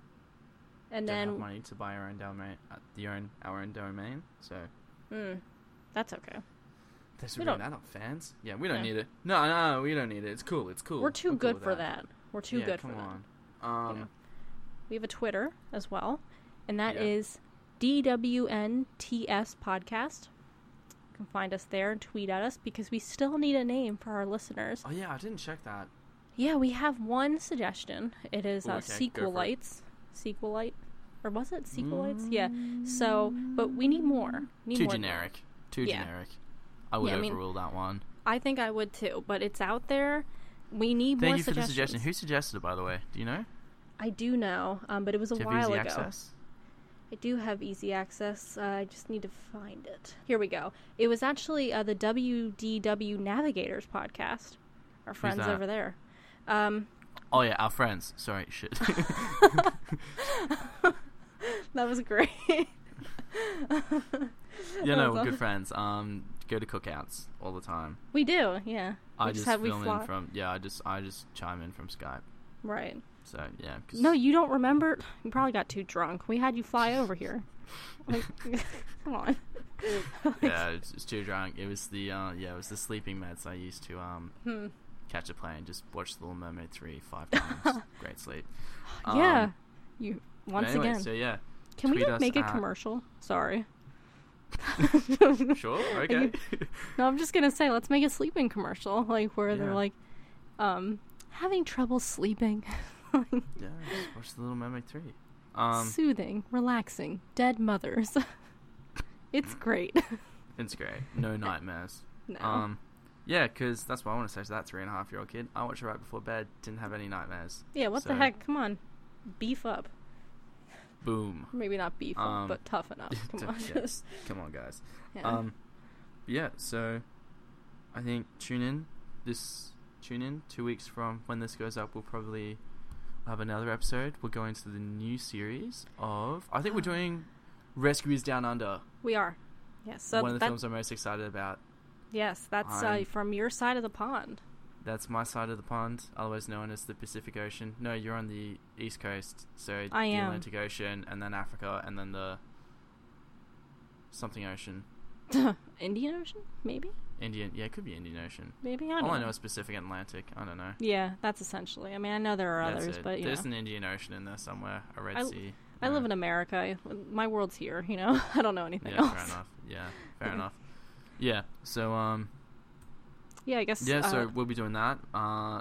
And don't have then, money to buy our own domain, uh, the own our own domain. So mm, that's okay. thanks We for bringing don't- that up, fans. Yeah, we don't Yeah. need it. No, no, no, we don't need it. It's cool. It's cool. We're too I'm cool good with for that. We're too yeah, good come for on. that. Um. know. We have a Twitter as well, and that Yeah. is D W N T S Podcast. You can find us there and tweet at us because we still need a name for our listeners. Oh yeah, I didn't check that. Yeah, we have one suggestion. It is Ooh, uh, okay, go for it. Sequelites. Sequelite. Or was it Sequelites? Yeah. So, but we need more. Need Too more than generic. Too Yeah. generic. I would Yeah, I mean- overrule that one. that. I think I would too, but it's out there. We need Thank more you for the suggestions. suggestion. Who suggested it, by the way? Do you know? I do know, um, but it was a Do you have while easy ago. access? I do have easy access. Uh, I just need to find it. Here we go. It was actually uh, the W D W Navigators podcast. Our friends that? over there. Um, Oh yeah, our friends. Sorry, shit. that was great. Yeah, no, That was we're aw- good friends. Um, go to cookouts all the time. We do, yeah. I We just have- we film fly- in from yeah. I just I just chime in from Skype. Right. So yeah. 'Cause No, you don't remember. You probably got too drunk. We had you fly over here. Like, come on. yeah, it's, it's too drunk. It was the uh, yeah, it was the sleeping meds I used to um Hmm. catch a plane. Just watch The Little Mermaid three five times. Great sleep. Yeah. Um, You once anyway, again. So yeah. Can we tweet like, us make a at- commercial? Sorry. Sure. Okay. No, I'm just gonna say let's make a sleeping commercial, like where Yeah. they're like, um, having trouble sleeping. yeah. Just watch The Little Mermaid three. Um, Soothing, relaxing, dead mothers. It's great. it's great. No nightmares. No. Um, yeah, because that's what I want to say to that three and a half year old kid. I watched it right before bed. Didn't have any nightmares. Yeah, what so- the heck? Come on. Beef up. Boom. Maybe not beef Um, up, but toughen up. Come on. Yes. Come on, guys. Yeah. Um, yeah. So, I think tune in. This tune in two weeks from when this goes up. We'll probably have another episode. We're going to the new series of. I think we're doing Rescuers Down Under. We are. Yes. So one of the that, films I'm most excited about. yes, that's uh, I'm- from your side of the pond. That's my side of the pond, otherwise known as the Pacific Ocean. No, you're on the East Coast, so I the am. Atlantic Ocean, and then Africa, and then the something Ocean, Indian Ocean? Maybe? Indian. Yeah, it could be Indian Ocean. Maybe? I don't All I know. know is Pacific and Atlantic. I don't know. Yeah, that's essentially. I mean, I know there are That's others, it. but you There's know. an Indian Ocean in there somewhere. A Red I- Sea. I live in America. I, my world's here, you know? I don't know anything Yeah, else. fair enough. Yeah, fair enough. Yeah. So um. Yeah, I guess. Yeah. uh, So we'll be doing that. Uh,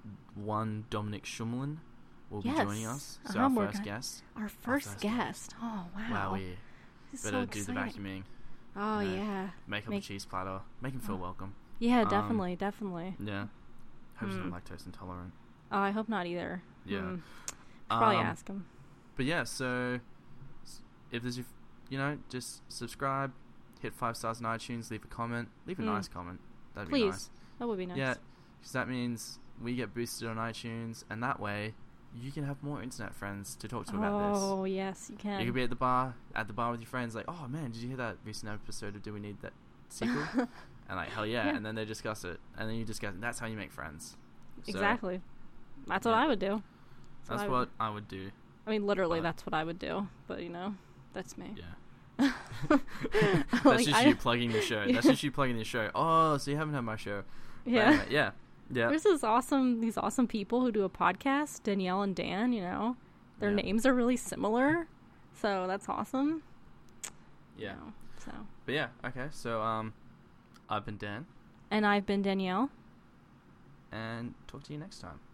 one Dominic Shumlin will be joining Yes. us. So Uh-huh, our we're first gonna- guest. our first first guest. Oh, wow. Wowie. This is Better so do the exciting. vacuuming. Oh, you know, yeah. Make up Make- a cheese platter. Make him feel Oh. welcome. Yeah, Um, definitely, definitely. Yeah. Hope he's Hmm. not lactose intolerant. Oh, I hope not either. Yeah. Hmm. Probably Um, ask him. But yeah, so s- if there's, your f- you know, just subscribe, hit five stars on iTunes, leave a comment, leave a Mm. nice comment. That'd Please. be nice. That would be nice. Yeah, because that means we get boosted on iTunes, and that way you can have more internet friends to talk to about this. Oh, yes, you can. You could be at the bar, at the bar with your friends, like, oh man, did you hear that recent episode of Do We Need That Sequel? And like, hell yeah. Yeah. And then they discuss it, and then you discuss it. That's how you make friends. So, Exactly. That's what yeah. I would do. That's I what would- I would do. I mean, literally, but- that's what I would do. But, you know, that's me. Yeah. That's Like, just I- you plugging your show. That's just you plugging your show. Oh, so you haven't had my show. But Yeah. anyway, yeah. Yeah. There's this awesome, these awesome people who do a podcast, Danielle and Dan, you know. Their Yeah. names are really similar. So that's awesome. Yeah. You know, so. But yeah, okay. So um I've been Dan, And I've been Danielle. and talk to you next time.